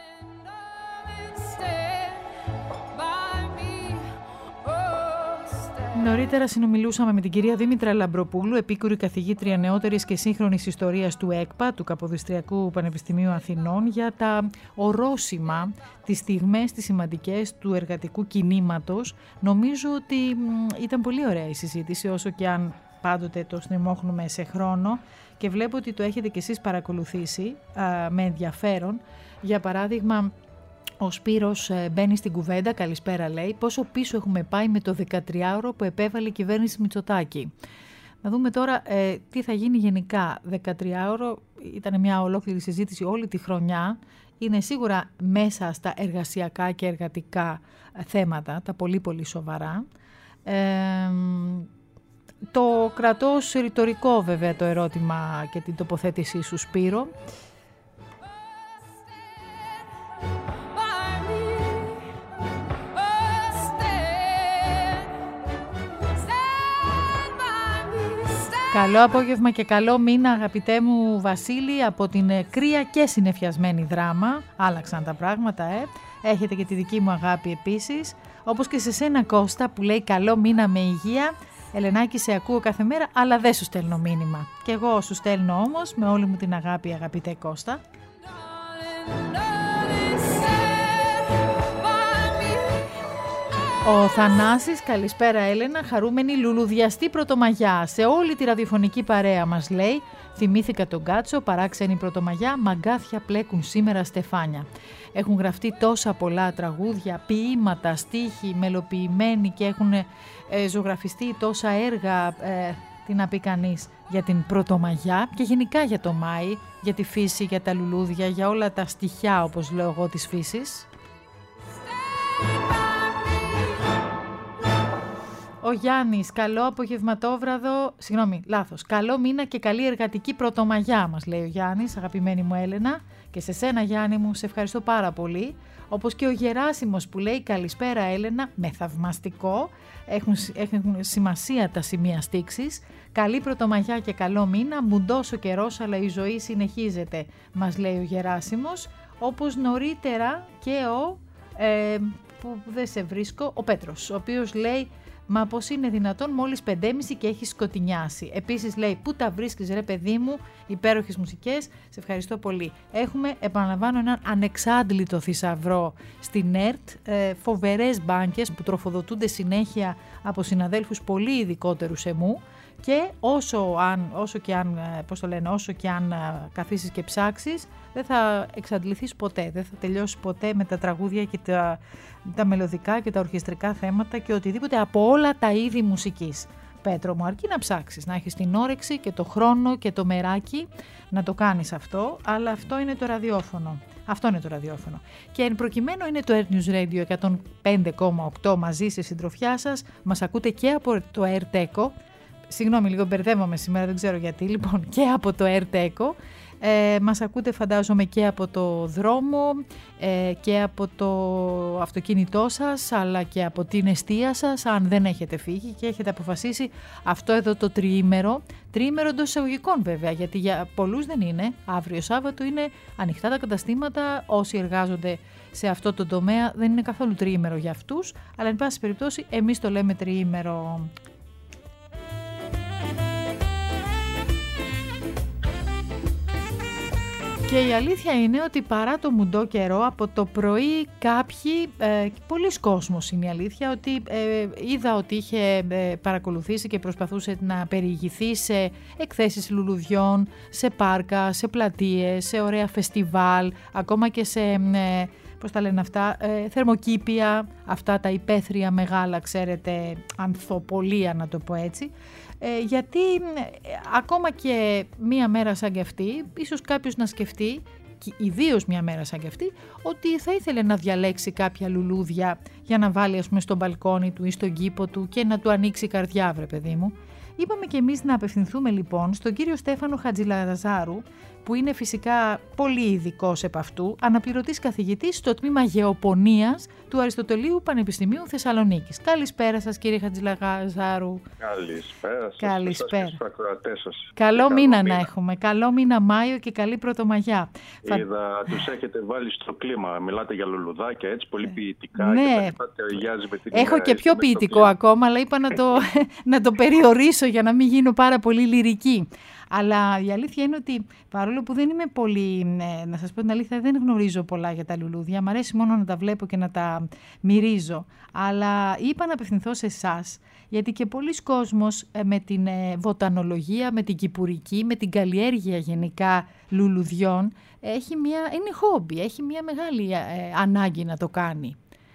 Νωρίτερα συνομιλούσαμε με την κυρία Δήμητρα Λαμπροπούλου, επίκουρη καθηγήτρια νεότερης και σύγχρονης ιστορίας του ΕΚΠΑ, του Καποδιστριακού Πανεπιστημίου Αθηνών, για τα ορόσημα, τις στιγμές, τις σημαντικές του εργατικού κινήματος. Νομίζω ότι ήταν πολύ ωραία η συζήτηση, όσο και αν πάντοτε το στριμώχνουμε σε χρόνο, και βλέπω ότι το έχετε κι εσείς παρακολουθήσει με ενδιαφέρον. Για παράδειγμα, ο Σπύρος μπαίνει στην κουβέντα, καλησπέρα λέει, πόσο πίσω έχουμε πάει με το 13ωρο που επέβαλε η κυβέρνηση Μητσοτάκη. Να δούμε τώρα τι θα γίνει γενικά. 13ωρο ήταν μια ολόκληρη συζήτηση όλη τη χρονιά. Είναι σίγουρα μέσα στα εργασιακά και εργατικά θέματα, τα πολύ πολύ σοβαρά. Το κρατώ ρητορικό βέβαια το ερώτημα και την τοποθέτησή σου, Σπύρο. Καλό απόγευμα και καλό μήνα αγαπητέ μου Βασίλη από την κρύα και συννεφιασμένη Δράμα. Άλλαξαν τα πράγματα, Έχετε και τη δική μου αγάπη επίσης. Όπως και σε σένα Κώστα που λέει καλό μήνα με υγεία. Ελενάκη, σε ακούω κάθε μέρα αλλά δεν σου στέλνω μήνυμα. Και εγώ σου στέλνω όμως με όλη μου την αγάπη αγαπητέ Κώστα. Ο Θανάσης, καλησπέρα Έλενα, χαρούμενη λουλουδιαστή Πρωτομαγιά. Σε όλη τη ραδιοφωνική παρέα μας λέει, θυμήθηκα τον Κάτσο, παράξενη Πρωτομαγιά, μαγκάθια πλέκουν σήμερα στεφάνια. Έχουν γραφτεί τόσα πολλά τραγούδια, ποίηματα, στίχοι, μελοποιημένοι και έχουν ζωγραφιστεί τόσα έργα, τι να πει κανείς, για την Πρωτομαγιά και γενικά για το Μάη, για τη φύση, για τα λουλούδια, για όλα τα στοιχιά όπως λέω εγώ της φύσης. Ο Γιάννης, καλό απογευματόβραδο, καλό μήνα και καλή εργατική Πρωτομαγιά μας λέει ο Γιάννης, αγαπημένη μου Έλενα, και σε σένα Γιάννη μου, σε ευχαριστώ πάρα πολύ. Όπως και ο Γεράσιμος που λέει καλησπέρα Έλενα, με θαυμαστικό, έχουν σημασία τα σημεία στίξης. Καλή Πρωτομαγιά και καλό μήνα, μουντός ο καιρός αλλά η ζωή συνεχίζεται, μας λέει ο Γεράσιμος, όπως νωρίτερα και που δεν σε βρίσκω, ο Πέτρος, ο οποίος λέει μα πως είναι δυνατόν μόλις 5.30 και έχει σκοτεινιάσει. Επίσης λέει πού τα βρίσκεις ρε παιδί μου, υπέροχες μουσικές, σε ευχαριστώ πολύ. Έχουμε, επαναλαμβάνω, έναν ανεξάντλητο θησαυρό στην ΕΡΤ, φοβερές μπάνκες που τροφοδοτούνται συνέχεια από συναδέλφους πολύ ειδικότερους εμού και όσο και αν καθίσεις και ψάξεις δεν θα εξαντληθείς ποτέ, δεν θα τελειώσεις ποτέ με τα τραγούδια και τα μελωδικά και τα ορχιστρικά θέματα και οτιδήποτε από όλα τα είδη μουσικής. Πέτρο μου, αρκεί να ψάξεις, να έχεις την όρεξη και το χρόνο και το μεράκι να το κάνεις αυτό, αλλά αυτό είναι το ραδιόφωνο. Και εν προκειμένου είναι το Earth News Radio 105,8 μαζί στη συντροφιά σας. Μας ακούτε και από το Earth Echo. Συγγνώμη, λίγο μπερδεύομαι σήμερα, δεν ξέρω γιατί. Λοιπόν, και από το Earth Echo. Μας ακούτε φαντάζομαι και από το δρόμο και από το αυτοκίνητό σας, αλλά και από την εστία σας, αν δεν έχετε φύγει και έχετε αποφασίσει αυτό εδώ το τριήμερο εντός εισαγωγικών βέβαια, γιατί για πολλούς δεν είναι. Αύριο Σάββατο είναι ανοιχτά τα καταστήματα, όσοι εργάζονται σε αυτό το τομέα δεν είναι καθόλου τριήμερο για αυτούς, αλλά εν πάση περιπτώσει εμείς το λέμε τριήμερο. Και η αλήθεια είναι ότι παρά το μουντό καιρό, από το πρωί κάποιοι, πολλοί κόσμος είναι η αλήθεια, ότι είδα ότι είχε παρακολουθήσει και προσπαθούσε να περιηγηθεί σε εκθέσεις λουλουδιών, σε πάρκα, σε πλατείες, σε ωραία φεστιβάλ, ακόμα και σε, πώς τα λένε αυτά, θερμοκήπια, αυτά τα υπαίθρια μεγάλα, ξέρετε, ανθοπολία να το πω έτσι. Γιατί ακόμα και μία μέρα σαν και αυτή, ίσως κάποιος να σκεφτεί, ιδίως μία μέρα σαν και αυτή, ότι θα ήθελε να διαλέξει κάποια λουλούδια για να βάλει, ας πούμε, στο μπαλκόνι του ή στον κήπο του και να του ανοίξει η καρδιά, βρε παιδί μου. Είπαμε και εμείς να απευθυνθούμε λοιπόν στον κύριο Στέφανο Χατζηλαζάρου, που είναι φυσικά πολύ ειδικός επ' αυτού, αναπληρωτής καθηγητής στο τμήμα Γεωπονίας του Αριστοτελείου Πανεπιστημίου Θεσσαλονίκης. Καλησπέρα σας, κύριε Χατζηλαζάρου. Καλησπέρα σας. Καλησπέρα. Καλό μήνα να έχουμε. Καλό μήνα Μάιο και καλή Πρωτομαγιά. Είδα, τους έχετε βάλει στο κλίμα. Μιλάτε για λουλουδάκια, έτσι, πολύ ποιητικά. Ναι. Και ταιριάζει με την έχω και πιο ποιητικό ακόμα, αλλά είπα να το περιορίσω για να μην γίνω πάρα πολύ λυρική. Αλλά η αλήθεια είναι ότι παρόλο που δεν είμαι πολύ, να σας πω την αλήθεια, δεν γνωρίζω πολλά για τα λουλούδια. Μ' αρέσει μόνο να τα βλέπω και να τα μυρίζω. Αλλά είπα να απευθυνθώ σε εσάς, γιατί και πολλοί κόσμος με την βοτανολογία, με την κυπουρική, με την καλλιέργεια γενικά λουλουδιών, είναι χόμπι, έχει μια μεγάλη ανάγκη να το κάνει.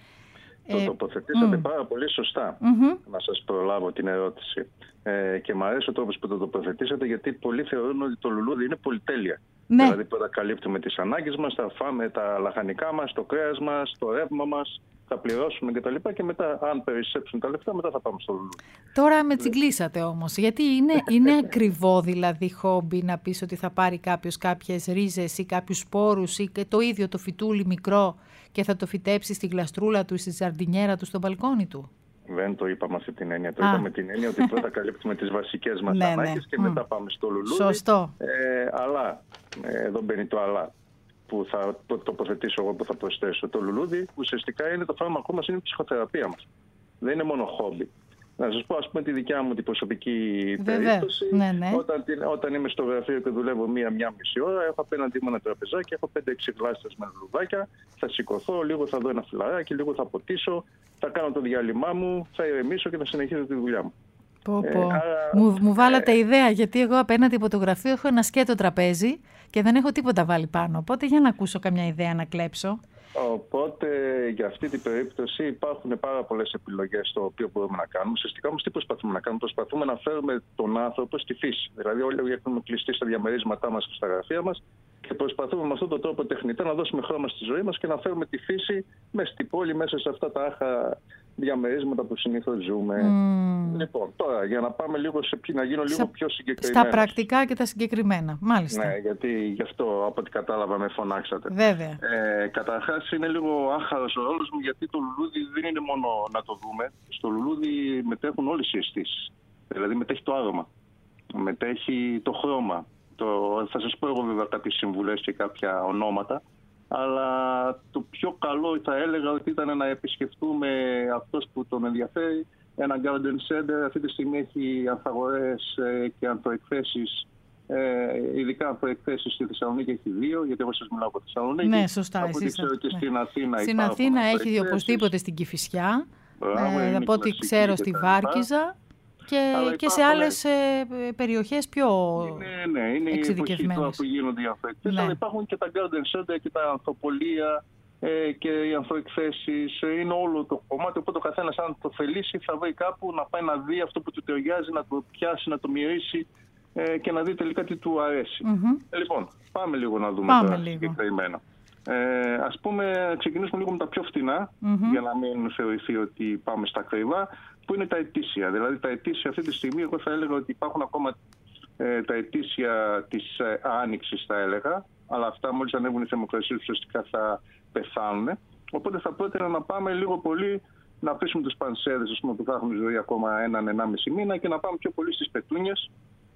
Το τοποθετήσατε πάρα πολύ σωστά, να σας προλάβω την ερώτηση. Και μου αρέσει ο τρόπος που το τοποθετήσατε, γιατί πολλοί θεωρούν ότι το λουλούδι είναι πολυτέλεια. Ναι. Δηλαδή που θα καλύπτουμε τις ανάγκες μας, θα φάμε τα λαχανικά μας, το κρέας μας, το ρεύμα μας, θα πληρώσουμε κτλ. Και μετά, αν περισσέψουν τα λεφτά, μετά θα πάμε στο λουλούδι. Τώρα με τσιγκλίσατε όμως, γιατί είναι ακριβό δηλαδή χόμπι να πεις ότι θα πάρει κάποιος κάποιες ρίζες ή κάποιους σπόρους ή και το ίδιο το φυτούλι μικρό και θα το φυτέψει στη γλαστρούλα του ή στη ζαρντινιέρα του στο μπαλκόνι του. Δεν το είπαμε αυτή την έννοια. Το είπαμε την έννοια ότι πρώτα καλύπτουμε τις βασικές μας ανάγκες και μετά πάμε στο λουλούδι. Σωστό. Αλλά, εδώ μπαίνει το αλλά που θα τοποθετήσω εγώ, που θα προσθέσω. Το λουλούδι ουσιαστικά είναι το φάρμακό μας, είναι η ψυχοθεραπεία μας. Δεν είναι μόνο χόμπι. Να σας πω, ας πούμε, τη δικιά μου την προσωπική περίπτωση. Ναι. Όταν είμαι στο γραφείο και δουλεύω μία μισή ώρα, έχω απέναντί μου ένα τραπεζάκι, έχω 5-6 γλάστρες με λουλουδάκια. Θα σηκωθώ, λίγο θα δω ένα φιλαράκι, λίγο θα ποτίσω, θα κάνω το διάλειμμά μου, θα ηρεμήσω και θα συνεχίσω τη δουλειά μου. Μου βάλατε ιδέα, γιατί εγώ απέναντι από το γραφείο έχω ένα σκέτο τραπέζι και δεν έχω τίποτα βάλει πάνω. Οπότε για να ακούσω καμιά ιδέα να κλέψω. Οπότε για αυτή την περίπτωση υπάρχουν πάρα πολλές επιλογές στο οποίο μπορούμε να κάνουμε. Ουσιαστικά όμως τι προσπαθούμε να κάνουμε? Προσπαθούμε να φέρουμε τον άνθρωπο στη φύση. Δηλαδή όλοι έχουμε κλειστεί στα διαμερίσματά μας και στα γραφεία μας και προσπαθούμε με αυτόν τον τρόπο τεχνητά να δώσουμε χρώμα στη ζωή μας και να φέρουμε τη φύση μέσα στην πόλη, μέσα σε αυτά τα άχα διαμερίσματα που συνήθως ζούμε. Λοιπόν, τώρα για να πάμε να γίνω λίγο πιο συγκεκριμένος. Στα πρακτικά και τα συγκεκριμένα, μάλιστα. Ναι, γιατί γι' αυτό από ό,τι κατάλαβα με φωνάξατε. Βέβαια. Καταρχάς είναι λίγο άχαρος ο ρόλος μου, γιατί το λουλούδι δεν είναι μόνο να το δούμε. Στο λουλούδι μετέχουν όλες οι αισθήσεις. Δηλαδή μετέχει το άρωμα, μετέχει το χρώμα. Θα σας πω εγώ βέβαια κάποιες συμβουλές και κάποια ονόματα. Αλλά το πιο καλό θα έλεγα ότι ήταν να επισκεφτούμε αυτός που τον ενδιαφέρει. Ένα garden center αυτή τη στιγμή έχει ανθαγορές και ανθοεκθέσεις. Ειδικά ανθοεκθέσεις στη Θεσσαλονίκη έχει 2, γιατί εγώ σας μιλάω από Θεσσαλονίκη. Ναι, σωστά. Από ό,τι ξέρω και στην Αθήνα στην Αθήνα έχει οπωσδήποτε στην Κηφισιά. Από ό,τι ξέρω στη Βάρκιζα. Και σε άλλες περιοχές πιο εξειδικευμένες. Είναι που γίνονται οι ανθοεκθέσεις, αλλά υπάρχουν και τα garden center και τα ανθοπολία και οι ανθοεκθέσεις. Είναι όλο το κομμάτι, οπότε ο καθένας αν το θελήσει θα βρει κάπου να πάει να δει αυτό που του ταιριάζει, να το πιάσει, να το μυρίσει και να δει τελικά τι του αρέσει. Λοιπόν, πάμε λίγο να δούμε τα συγκεκριμένα. Ας πούμε, ξεκινήσουμε λίγο με τα πιο φτηνά, για να μην θεωρηθεί ότι πάμε στα ακριβά, που είναι τα ετήσια. Δηλαδή τα ετήσια αυτή τη στιγμή εγώ θα έλεγα ότι υπάρχουν ακόμα τα ετήσια της Άνοιξης θα έλεγα, αλλά αυτά μόλις ανέβουν οι θερμοκρασίες ουσιαστικά θα πεθάνουν. Οπότε θα πρότεινα να πάμε λίγο πολύ να αφήσουμε τους πανσέδες, ας πούμε, που θα έχουν ζωή ακόμα 1-1,5 μήνα και να πάμε πιο πολύ στις πετούνιες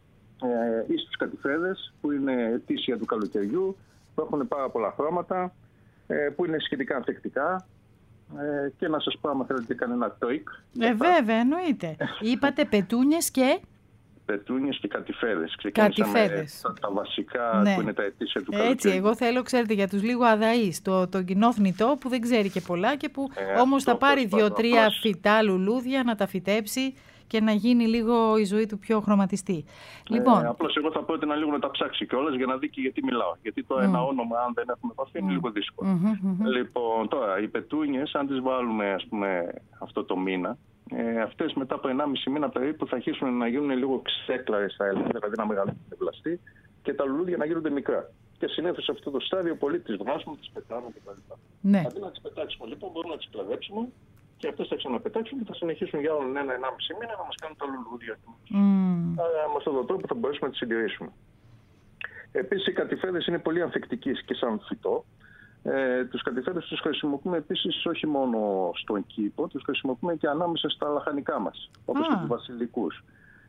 ή στους κατηφέδες που είναι ετήσια του καλοκαιριού, που έχουν πάρα πολλά χρώματα, που είναι σχετικά ανθεκτικά. Και να σας πω, άμα θέλετε, κανένα τόικ. Βέβαια, εννοείται. Είπατε πετούνιες και... Πετούνιες και κατηφέδες. Κατηφέδες. Τα βασικά, ναι, που είναι τα ετήσια του καλοκαιριού. Έτσι, εγώ θέλω, ξέρετε, για τους λίγο αδαείς, το κοινό θνητό που δεν ξέρει και πολλά και που όμως θα πάρει 2-3 φυτά λουλούδια να τα φυτέψει και να γίνει λίγο η ζωή του πιο χρωματιστή. Λοιπόν, απλώς εγώ θα πρότεινα λίγο να τα ψάξει κιόλας για να δει και γιατί μιλάω. Γιατί το ένα όνομα, αν δεν έχουμε επαφή, είναι λίγο δύσκολο. Λοιπόν, τώρα, οι πετούνιες, αν τις βάλουμε, ας πούμε, αυτό το μήνα, αυτές μετά από 1,5 μήνα περίπου θα αρχίσουν να γίνουν λίγο ξέκλαρες, θα έλεγα, δηλαδή να μεγαλώνουν βλαστή και τα λουλούδια να γίνονται μικρά. Και συνήθως σε αυτό το στάδιο πολλοί τις βγάζουμε, τις πετάμε κτλ. Ναι. Αντί να τις πετάξουμε, λοιπόν, μπορούμε να τις κλαδέψουμε και αυτές θα ξαναπετάξουν και θα συνεχίσουν για άλλον 1-1,5 μήνα να μας κάνουν τα λουλούδια τους. Με αυτόν τον τρόπο θα μπορέσουμε να τις συντηρήσουμε. Επίσης, οι κατηφέδες είναι πολύ ανθεκτικοί και σαν φυτό. Τους κατηφέδες τους χρησιμοποιούμε επίσης όχι μόνο στον κήπο, τους χρησιμοποιούμε και ανάμεσα στα λαχανικά μας, όπως και τους βασιλικούς.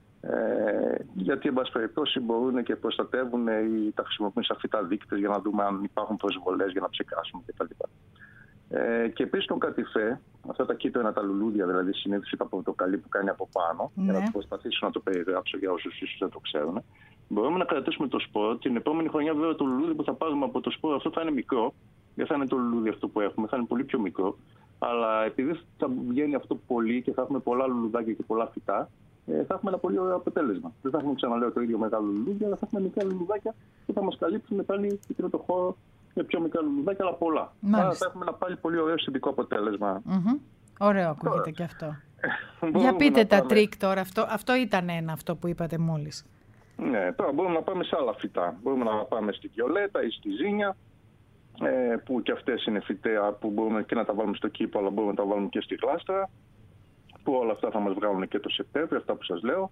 Γιατί, εν πάση περιπτώσει, μπορούν και προστατεύουν ή τα χρησιμοποιούν σαν φυτά δείκτες για να δούμε αν υπάρχουν προσβολές για να ψεκάσουμε κτλ. Και επίσης τον κατηφέ, αυτά τα κίτρινα τα λουλούδια, δηλαδή συνήθως τα πορτοκαλί που κάνει από πάνω, για να προσπαθήσω να το περιγράψω για όσους ίσως δεν το ξέρουν, μπορούμε να κρατήσουμε το σπόρο. Την επόμενη χρονιά, βέβαια, το λουλούδι που θα πάρουμε από το σπόρο αυτό θα είναι μικρό. Δεν θα είναι το λουλούδι αυτό που έχουμε, θα είναι πολύ πιο μικρό. Αλλά επειδή θα βγαίνει αυτό πολύ και θα έχουμε πολλά λουλουδάκια και πολλά φυτά, θα έχουμε ένα πολύ ωραίο αποτέλεσμα. Δεν θα έχουμε, ξαναλέω, το ίδιο μεγάλο λουλούδι, αλλά θα έχουμε μικρά λουλουδάκια που θα μας καλύψουν πάλι το χώρο με πιο μικρά λουλουδάκια, αλλά πολλά. Άρα θα έχουμε ένα πάλι πολύ ωραίο αισθητικό αποτέλεσμα. Ωραίο ακούγεται και αυτό. Για πείτε τα τρίκ τώρα. Αυτό ήταν αυτό που είπατε μόλις. Ναι, τώρα μπορούμε να πάμε σε άλλα φυτά. Μπορούμε να πάμε στη βιολέτα ή στη ζήνια, που και αυτές είναι φυτέα που μπορούμε και να τα βάλουμε στο κήπο, αλλά μπορούμε να τα βάλουμε και στη γλάστρα, που όλα αυτά θα μας βγάλουν και το Σεπτέμβριο, αυτά που σας λέω.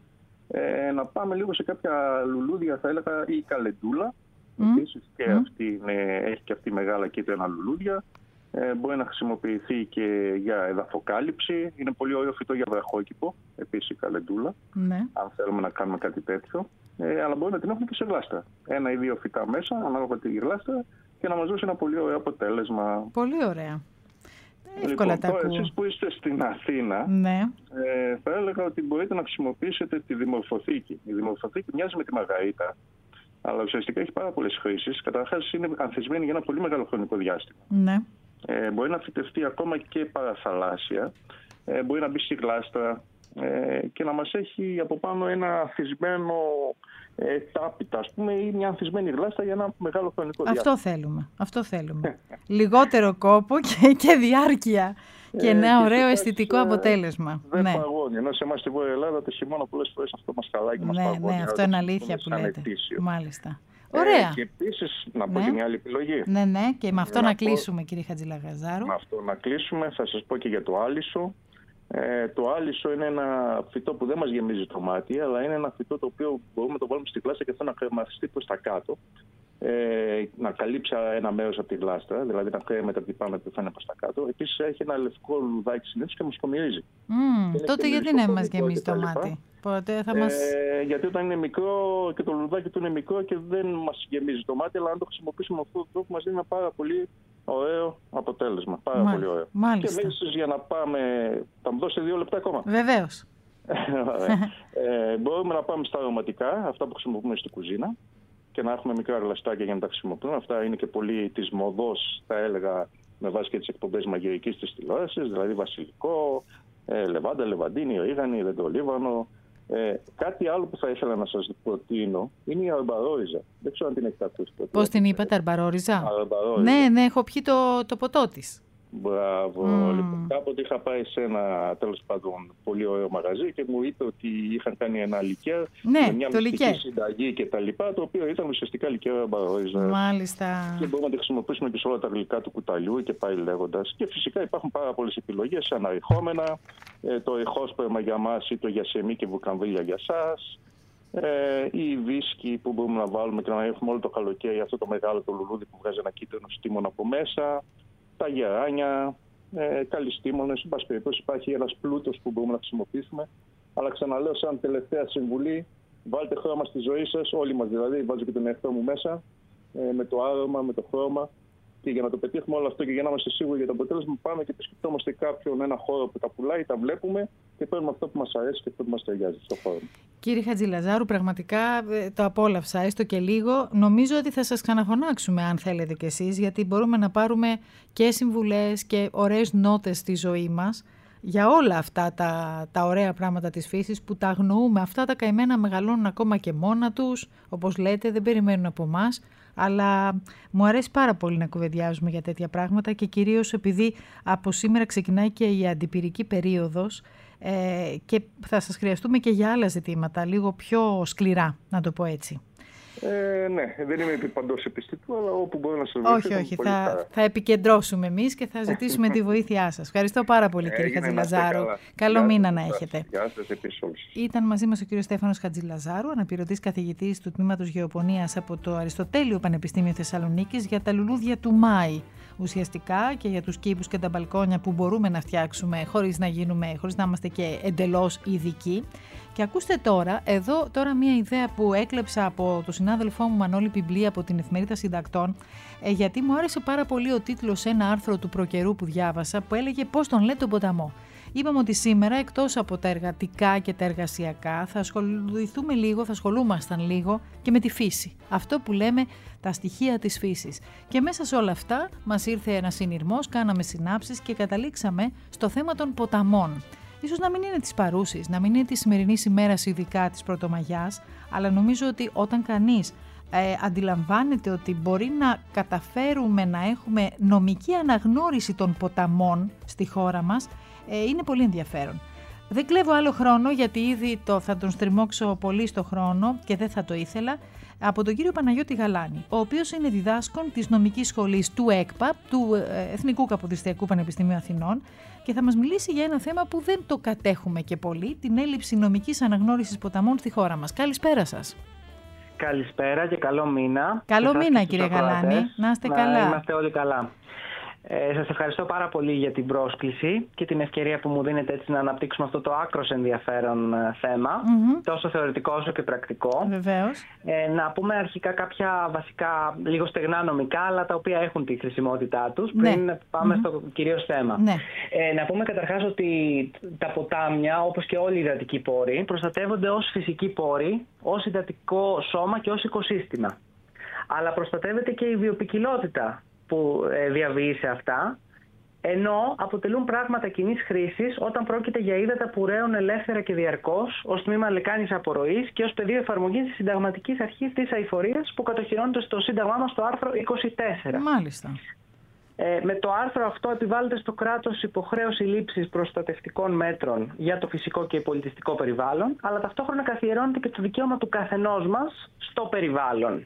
Να πάμε λίγο σε κάποια λουλούδια, θα έλεγα, η καλεντούλα. Επίσης και αυτή έχει και αυτή μεγάλα κίτρινα λουλούδια. Μπορεί να χρησιμοποιηθεί και για εδαφοκάλυψη. Είναι πολύ ωραίο φυτό για βραχόκηπο, επίσης η καλεντούλα, αν θέλουμε να κάνουμε κάτι τέτοιο. Αλλά μπορεί να την έχουμε και σε γλάστρα. 1 ή 2 φυτά μέσα, ανάλογα τη γλάστρα, και να μας δώσει ένα πολύ ωραίο αποτέλεσμα. Πολύ ωραία. Εύκολα τα ακούω. Εσείς που είστε στην Αθήνα, θα έλεγα ότι μπορείτε να χρησιμοποιήσετε τη δημορφοθήκη. Η δημορφοθήκη μοιάζει με τη μαργαρίτα, αλλά ουσιαστικά έχει πάρα πολλές χρήσεις. Καταρχάς είναι ανθισμένη για ένα πολύ μεγάλο χρονικό διάστημα. Μπορεί να φυτευτεί ακόμα και παραθαλάσσια, μπορεί να μπει στη γλάστρα και να μας έχει από πάνω ένα ανθισμένο τάπητα, ας πούμε, ή μια ανθισμένη γλάστρα για ένα μεγάλο χρονικό διάστημα. Αυτό θέλουμε. Λιγότερο κόπο και διάρκεια και ένα ωραίο αισθητικό αποτέλεσμα. Δεν παγώνει, ενώ σε εμάς στη Βόρεια Ελλάδα το χειμώνα πολλές φορές αυτό μας χαλάει και μας παγώνει. Ναι, αυτό είναι αλήθεια που λέτε. Μάλιστα. Ωραία. Και επίσης, να πω και μια άλλη επιλογή. Ναι, και με αυτό να κλείσουμε, κύριε Χατζηλαγαζάρου. Με αυτό να κλείσουμε, θα σας πω και για το άλυσο. Το άλυσο είναι ένα φυτό που δεν μας γεμίζει το μάτι, αλλά είναι ένα φυτό το οποίο μπορούμε να το βάλουμε στη γλάστρα και αυτό να κρεμαστεί προς τα κάτω. Να καλύψει ένα μέρος από τη γλάστρα, δηλαδή να κρέμεται από την πάνω και θα είναι προς τα κάτω. Επίσης έχει ένα λευκό λουδάκι συνήθως και μοσχομυρίζει. Τότε γιατί να μας γεμίζει το μάτι? Γιατί όταν είναι μικρό και το λουδάκι του είναι μικρό και δεν μας γεμίζει το μάτι, αλλά αν το χρησιμοποιήσουμε με αυτόν τον τρόπο μας δίνει ένα πάρα πολύ ωραίο αποτέλεσμα. Πολύ ωραίο. Μάλιστα. Και επίσης για να πάμε. Θα μου δώσετε 2 λεπτά ακόμα. Βεβαίως. Μπορούμε να πάμε στα αρωματικά, αυτά που χρησιμοποιούμε στην κουζίνα, και να έχουμε μικρά γλαστάκια για να τα χρησιμοποιούμε. Αυτά είναι και πολύ της μοδός, θα έλεγα, με βάση και τις εκπομπές μαγειρικής της τηλεόρασης, δηλαδή βασιλικό, λεβάντα, λεβαντίνη, ρίγανη, δεντρολίβανο. Κάτι άλλο που θα ήθελα να σας προτείνω είναι η αρμπαρόριζα. Δεν ξέρω αν την έχετε ακούσει. Πώς την είπατε, αρμπαρόριζα? Ναι, έχω πιει το ποτό της. Μπράβο. Λοιπόν, κάποτε είχα πάει σε ένα, τέλος πάντων, πολύ ωραίο μαγαζί και μου είπε ότι είχαν κάνει ένα λικέρ με μια μυστική συνταγή και τα λοιπά, το οποίο ήταν ουσιαστικά λικέρ αρμπαρόριζα. Μάλιστα. Και μπορούμε να τη χρησιμοποιήσουμε και σε όλα τα γλυκά του κουταλιού και πάει λέγοντας. Και φυσικά υπάρχουν πάρα πολλές επιλογές, αναρριχόμενα, το ηχόσπερμα για μας ή το γιασεμί και βουκαμβίλια για σας. ή βίσκι που μπορούμε να βάλουμε και να έχουμε όλο το καλοκαίρι, αυτό το μεγάλο το λουλούδι που βγάζει ένα κίτρινο στίμον από μέσα, τα γεράνια, καλυστίμονες, εν πάση περιπτώσει υπάρχει ένας πλούτος που μπορούμε να χρησιμοποιήσουμε. Αλλά ξαναλέω, σαν τελευταία συμβουλή, βάλτε χρώμα στη ζωή σας, όλοι μας δηλαδή, βάζω και τον εαυτό μου μέσα, με το άρωμα, με το χρώμα. Και για να το πετύχουμε όλο αυτό και για να είμαστε σίγουροι για το αποτέλεσμα, πάμε και επισκεπτόμαστε κάποιον ένα χώρο που τα πουλάει, τα βλέπουμε και παίρνουμε αυτό που μας αρέσει και αυτό που μας ταιριάζει στο χώρο. Κύριε Χατζηλαζάρου, πραγματικά το απόλαυσα, έστω και λίγο. Νομίζω ότι θα σας ξαναφωνάξουμε αν θέλετε κι εσείς, γιατί μπορούμε να πάρουμε και συμβουλές και ωραίες νότες στη ζωή μας για όλα αυτά τα ωραία πράγματα της φύσης που τα αγνοούμε. Αυτά τα καημένα μεγαλώνουν ακόμα και μόνα τους, όπως λέτε, δεν περιμένουν από εμάς. Αλλά μου αρέσει πάρα πολύ να κουβεντιάζουμε για τέτοια πράγματα και κυρίως επειδή από σήμερα ξεκινάει και η αντιπυρική περίοδος και θα σας χρειαστούμε και για άλλα ζητήματα, λίγο πιο σκληρά, να το πω έτσι. Ναι, δεν είμαι παντός επιστητού, αλλά όπου μπορώ να σας βοηθήσω. Όχι, θα επικεντρώσουμε εμείς και θα ζητήσουμε τη βοήθειά σας. Ευχαριστώ πάρα πολύ, κύριε Χατζηλαζάρου. Καλό μήνα να έχετε. Γεια σας επίσης όλους. Ήταν μαζί μας ο κύριος Στέφανος Χατζηλαζάρου, αναπληρωτής καθηγητής του Τμήματος Γεωπονίας από το Αριστοτέλειο Πανεπιστήμιο Θεσσαλονίκης για τα λουλούδια του Μάη. Ουσιαστικά και για τους κήπους και τα μπαλκόνια που μπορούμε να φτιάξουμε χωρίς να είμαστε και εντελώς ειδικοί. Και ακούστε τώρα μία ιδέα που έκλεψα από τον συνάδελφό μου Μανώλη Πιμπλή από την Εφημερίδα Συντακτών, γιατί μου άρεσε πάρα πολύ ο τίτλος σε ένα άρθρο του Προκαιρού που διάβασα που έλεγε «Πώς τον λέει τον ποταμό». Είπαμε ότι σήμερα εκτός από τα εργατικά και τα εργασιακά θα ασχολούμασταν λίγο και με τη φύση. Αυτό που λέμε τα στοιχεία της φύσης. Και μέσα σε όλα αυτά μας ήρθε ένας συνειρμός, κάναμε συνάψεις και καταλήξαμε στο θέμα των ποταμών. Ίσως να μην είναι της παρούσης, να μην είναι της σημερινής ημέρας ειδικά της Πρωτομαγιάς, αλλά νομίζω ότι όταν κανείς αντιλαμβάνεται ότι μπορεί να καταφέρουμε να έχουμε νομική αναγνώριση των ποταμών στη χώρα μας, είναι πολύ ενδιαφέρον. Δεν κλέβω άλλο χρόνο γιατί ήδη θα τον στριμώξω πολύ στο χρόνο και δεν θα το ήθελα, από τον κύριο Παναγιώτη Γαλάνη, ο οποίος είναι διδάσκων της νομικής σχολής του ΕΚΠΑ, του Εθνικού Καποδιστριακού Πανεπιστημίου Αθηνών, και θα μας μιλήσει για ένα θέμα που δεν το κατέχουμε και πολύ, την έλλειψη νομικής αναγνώρισης ποταμών στη χώρα μας. Καλησπέρα σας. Καλησπέρα και καλό μήνα. Καλό μήνα κύριε Γαλάνη, να είστε καλά. Είμαστε όλοι καλά. Σας ευχαριστώ πάρα πολύ για την πρόσκληση και την ευκαιρία που μου δίνετε έτσι να αναπτύξουμε αυτό το άκρως ενδιαφέρον θέμα, τόσο θεωρητικό όσο και πρακτικό. Βεβαίως. Να πούμε αρχικά κάποια βασικά λίγο στεγνά νομικά, αλλά τα οποία έχουν τη χρησιμότητά τους, πριν πάμε στο κυρίως θέμα. Ναι. Να πούμε καταρχάς ότι τα ποτάμια, όπως και όλοι οι υδατικοί πόροι, προστατεύονται ως φυσικοί πόροι, ως υδατικό σώμα και ως οικοσύστημα. Αλλά προστατεύεται και η βιοποικιλότητα που διαβιεί σε αυτά, ενώ αποτελούν πράγματα κοινής χρήσης όταν πρόκειται για ύδατα που ρέουν ελεύθερα και διαρκώς ως τμήμα λεκάνης απορροής και ως πεδίο εφαρμογής της συνταγματικής αρχής της αειφορίας που κατοχυρώνεται στο Σύνταγμά μας στο άρθρο 24. Μάλιστα. Με το άρθρο αυτό επιβάλλεται στο κράτος υποχρέωση λήψης προστατευτικών μέτρων για το φυσικό και πολιτιστικό περιβάλλον, αλλά ταυτόχρονα καθιερώνεται και το δικαίωμα του καθενός μας στο περιβάλλον.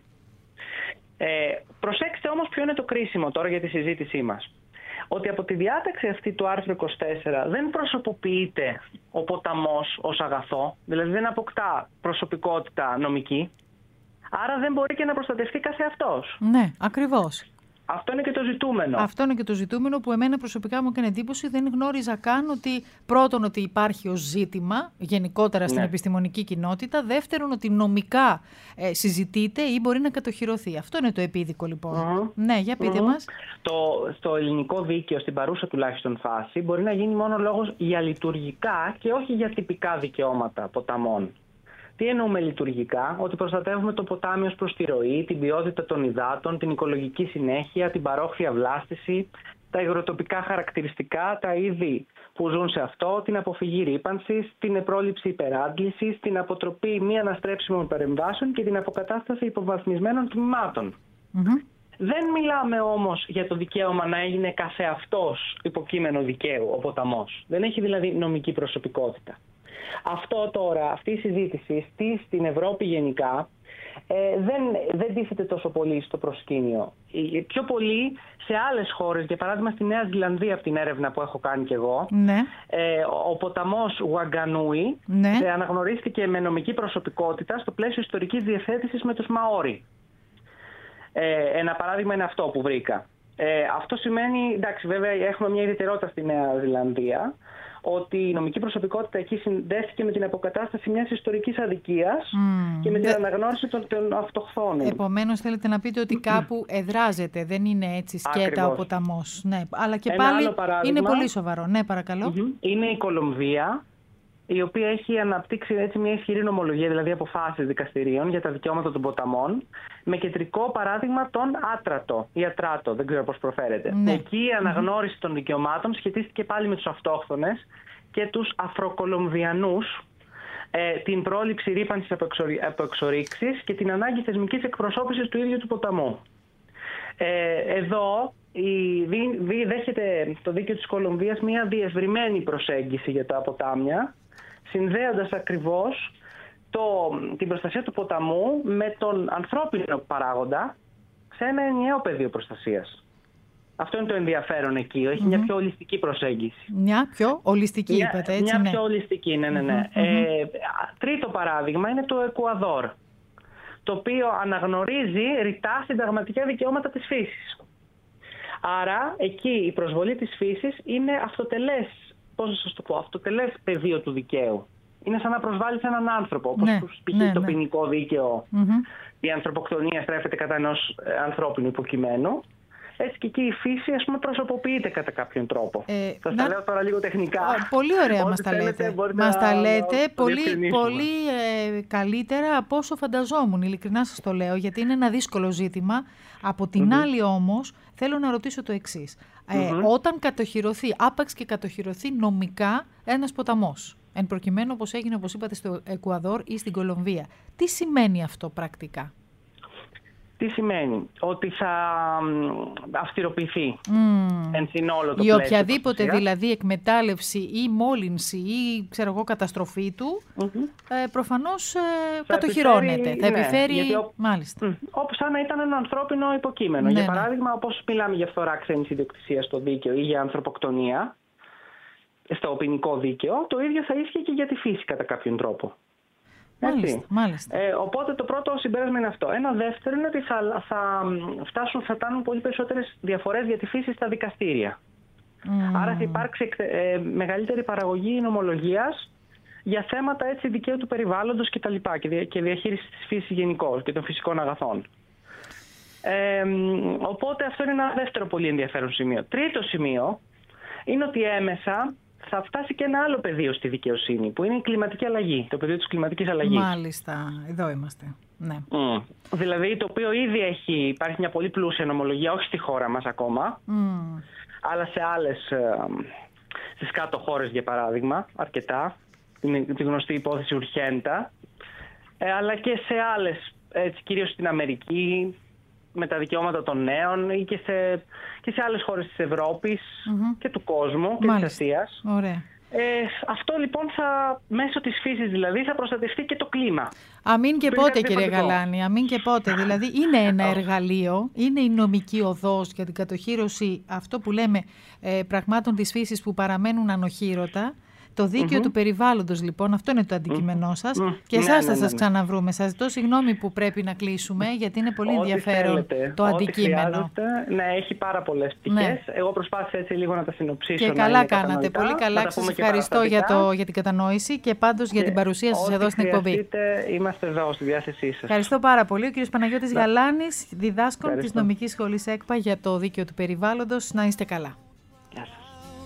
Προσέξτε όμως ποιο είναι το κρίσιμο τώρα για τη συζήτησή μας. Ότι από τη διάταξη αυτή του άρθρου 24 δεν προσωποποιείται ο ποταμός ως αγαθό, δηλαδή δεν αποκτά προσωπικότητα νομική, άρα δεν μπορεί και να προστατευτεί καθεαυτός. Ναι, ακριβώς. Αυτό είναι και το ζητούμενο. Αυτό είναι και το ζητούμενο που εμένα προσωπικά μου έκανε εντύπωση. Δεν γνώριζα καν ότι πρώτον ότι υπάρχει ως ζήτημα γενικότερα στην επιστημονική κοινότητα. Δεύτερον ότι νομικά συζητείται ή μπορεί να κατοχυρωθεί. Αυτό είναι το επίδικο λοιπόν. Ναι, για πείτε μας. Στο ελληνικό δίκαιο, στην παρούσα τουλάχιστον φάση, μπορεί να γίνει μόνο λόγος για λειτουργικά και όχι για τυπικά δικαιώματα ποταμών. Τι εννοούμε λειτουργικά? Ότι προστατεύουμε το ποτάμι ως προς τη ροή, την ποιότητα των υδάτων, την οικολογική συνέχεια, την παρόχθια βλάστηση, τα υγροτοπικά χαρακτηριστικά, τα είδη που ζουν σε αυτό, την αποφυγή ρύπανσης, την πρόληψη υπεράντλησης, την αποτροπή μη αναστρέψιμων παρεμβάσεων και την αποκατάσταση υποβαθμισμένων τμήματων. Δεν μιλάμε όμως για το δικαίωμα να έγινε καθεαυτός υποκείμενο δικαίου ο ποταμός. Δεν έχει δηλαδή νομική προσωπικότητα. Αυτό τώρα, αυτή η συζήτηση στην Ευρώπη γενικά δεν τίθεται τόσο πολύ στο προσκήνιο. Πιο πολύ σε άλλες χώρες, για παράδειγμα στη Νέα Ζηλανδία, από την έρευνα που έχω κάνει κι εγώ, ναι. Ο ποταμός Ουαγκανούι αναγνωρίστηκε με νομική προσωπικότητα στο πλαίσιο ιστορικής διευθέτησης με τους Μαόρι. Ένα παράδειγμα είναι αυτό που βρήκα. Αυτό σημαίνει, εντάξει, βέβαια έχουμε μια ιδιαιτερότητα στη Νέα Ζηλανδία, ότι η νομική προσωπικότητα εκεί συνδέθηκε με την αποκατάσταση μιας ιστορικής αδικίας και με την αναγνώριση των αυτοχθόνων. Επομένως θέλετε να πείτε ότι κάπου εδράζεται, δεν είναι έτσι σκέτα Ακριβώς. ο ποταμός. Ναι, αλλά και Ένα πάλι άλλο παράδειγμα, είναι πολύ σοβαρό. Ναι, παρακαλώ. Είναι η Κολομβία, η οποία έχει αναπτύξει έτσι μια ισχυρή νομολογία, δηλαδή αποφάσεις δικαστηρίων για τα δικαιώματα των ποταμών, με κεντρικό παράδειγμα τον Άτρατο ή Ατράτο, δεν ξέρω πώς προφέρεται. Ναι. Εκεί η αναγνώριση των δικαιωμάτων σχετίστηκε πάλι με τους αυτόχθονες και τους Αφροκολομβιανούς, την πρόληψη ρύπανσης από εξορίξεις και την ανάγκη θεσμικής εκπροσώπησης του ίδιου του ποταμού. Εδώ δέχεται το δίκαιο της Κολομβίας μια διευρυμένη προσέγγιση για τα ποτάμια, συνδέοντας ακριβώς την προστασία του ποταμού με τον ανθρώπινο παράγοντα σε ένα ενιαίο πεδίο προστασίας. Αυτό είναι το ενδιαφέρον εκεί. Έχει μια πιο ολιστική προσέγγιση. Μια πιο ολιστική, είπατε, έτσι. Μια πιο ολιστική, ναι. Τρίτο παράδειγμα είναι το Εκουαδόρ, το οποίο αναγνωρίζει ρητά συνταγματικά δικαιώματα της φύσης. Άρα, εκεί η προσβολή της φύσης είναι αυτοτελές πεδίο του δικαίου. Είναι σαν να προσβάλλεις έναν άνθρωπο, όπως π.χ. το ποινικό δίκαιο, η ανθρωποκτονία στρέφεται κατά ενός ανθρώπινου υποκειμένου. Έτσι και εκεί η φύση, ας πούμε, προσωποποιείται κατά κάποιον τρόπο. Θα τα λέω τώρα λίγο τεχνικά. Πολύ ωραία μας τα λέτε. Μας τα λέτε πολύ καλύτερα από όσο φανταζόμουν. Ειλικρινά σας το λέω, γιατί είναι ένα δύσκολο ζήτημα. Από την άλλη όμως, θέλω να ρωτήσω το εξής. Όταν κατοχυρωθεί, άπαξ και κατοχυρωθεί νομικά ένας ποταμός, εν προκειμένου όπως έγινε, όπως είπατε, στο Εκουαδόρ ή στην Κολομβία, τι σημαίνει αυτό πρακτικά? Τι σημαίνει? Ότι θα αυστηροποιηθεί εν συνόλο το πλαίσιο. Η οποιαδήποτε δηλαδή εκμετάλλευση ή μόλυνση ή καταστροφή του προφανώς κατοχυρώνεται. Θα επιφέρει, μάλιστα. Όπως αν ήταν ένα ανθρώπινο υποκείμενο. Για παράδειγμα, όπως μιλάμε για φθορά ξένης ιδιοκτησίας στο δίκαιο ή για ανθρωποκτονία στο ποινικό δίκαιο, το ίδιο θα ίσχυε και για τη φύση κατά κάποιον τρόπο. Μάλιστα. Οπότε το πρώτο συμπέρασμα είναι αυτό. Ένα δεύτερο είναι ότι θα φτάνουν πολύ περισσότερες διαφορές για τη φύση στα δικαστήρια. Άρα θα υπάρξει μεγαλύτερη παραγωγή νομολογίας για θέματα έτσι, δικαίου του περιβάλλοντος και διαχείριση της φύσης γενικώς και των φυσικών αγαθών. Οπότε αυτό είναι ένα δεύτερο πολύ ενδιαφέρον σημείο. Τρίτο σημείο είναι ότι έμεσα θα φτάσει και ένα άλλο πεδίο στη δικαιοσύνη, που είναι η κλιματική αλλαγή, το πεδίο της κλιματικής αλλαγής. Μάλιστα, εδώ είμαστε. Ναι. Δηλαδή, το οποίο ήδη υπάρχει μια πολύ πλούσια νομολογία, όχι στη χώρα μας ακόμα, αλλά σε άλλες, στις κάτω χώρες για παράδειγμα, αρκετά, τη γνωστή υπόθεση Ουρχέντα, αλλά και σε άλλες, έτσι, κυρίως στην Αμερική, με τα δικαιώματα των νέων ή και σε άλλες χώρες της Ευρώπης και του κόσμου και της Ασίας. Ωραία. Αυτό λοιπόν μέσω της φύσης δηλαδή θα προστατευτεί και το κλίμα. Αμήν και πότε, κύριε Γαλάνη, αμήν και πότε. Δηλαδή είναι ένα εργαλείο, είναι η νομική οδός για την κατοχύρωση, αυτό που λέμε, πραγμάτων της φύσης που παραμένουν ανοχήρωτα. Το δίκαιο του περιβάλλοντος, λοιπόν, αυτό είναι το αντικείμενό σας. Και εσάς θα σας ξαναβρούμε. Σας ζητώ συγγνώμη που πρέπει να κλείσουμε, γιατί είναι πολύ ενδιαφέρον το αντικείμενο. Ναι, έχει πάρα πολλές πτυχές. Εγώ προσπάθησα έτσι λίγο να τα συνοψίσω. Και καλά κάνατε. Πολύ καλά. Σας ευχαριστώ για την κατανόηση και πάντως για την παρουσία σας εδώ στην εκπομπή. Είμαστε εδώ στη διάθεσή σας. Ευχαριστώ πάρα πολύ. Ο κύριος Παναγιώτης Γαλάνης, διδάσκων της Νομικής Σχολής ΕΚΠΑ για το δίκαιο του περιβάλλοντος. Να είστε καλά. Γεια σας.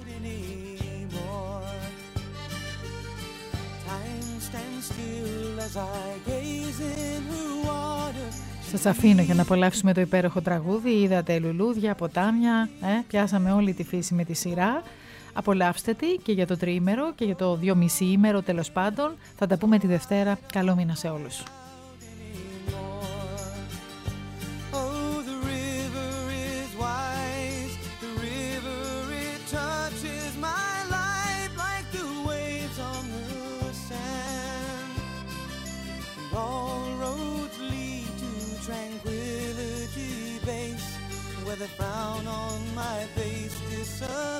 Σας αφήνω για να απολαύσουμε το υπέροχο τραγούδι. Είδατε λουλούδια, ποτάμια, πιάσαμε όλη τη φύση με τη σειρά. Απολαύστε τη και για το τριήμερο και για το 2,5ήμερο τέλος πάντων. Θα τα πούμε τη Δευτέρα. Καλό μήνα σε όλους. sun.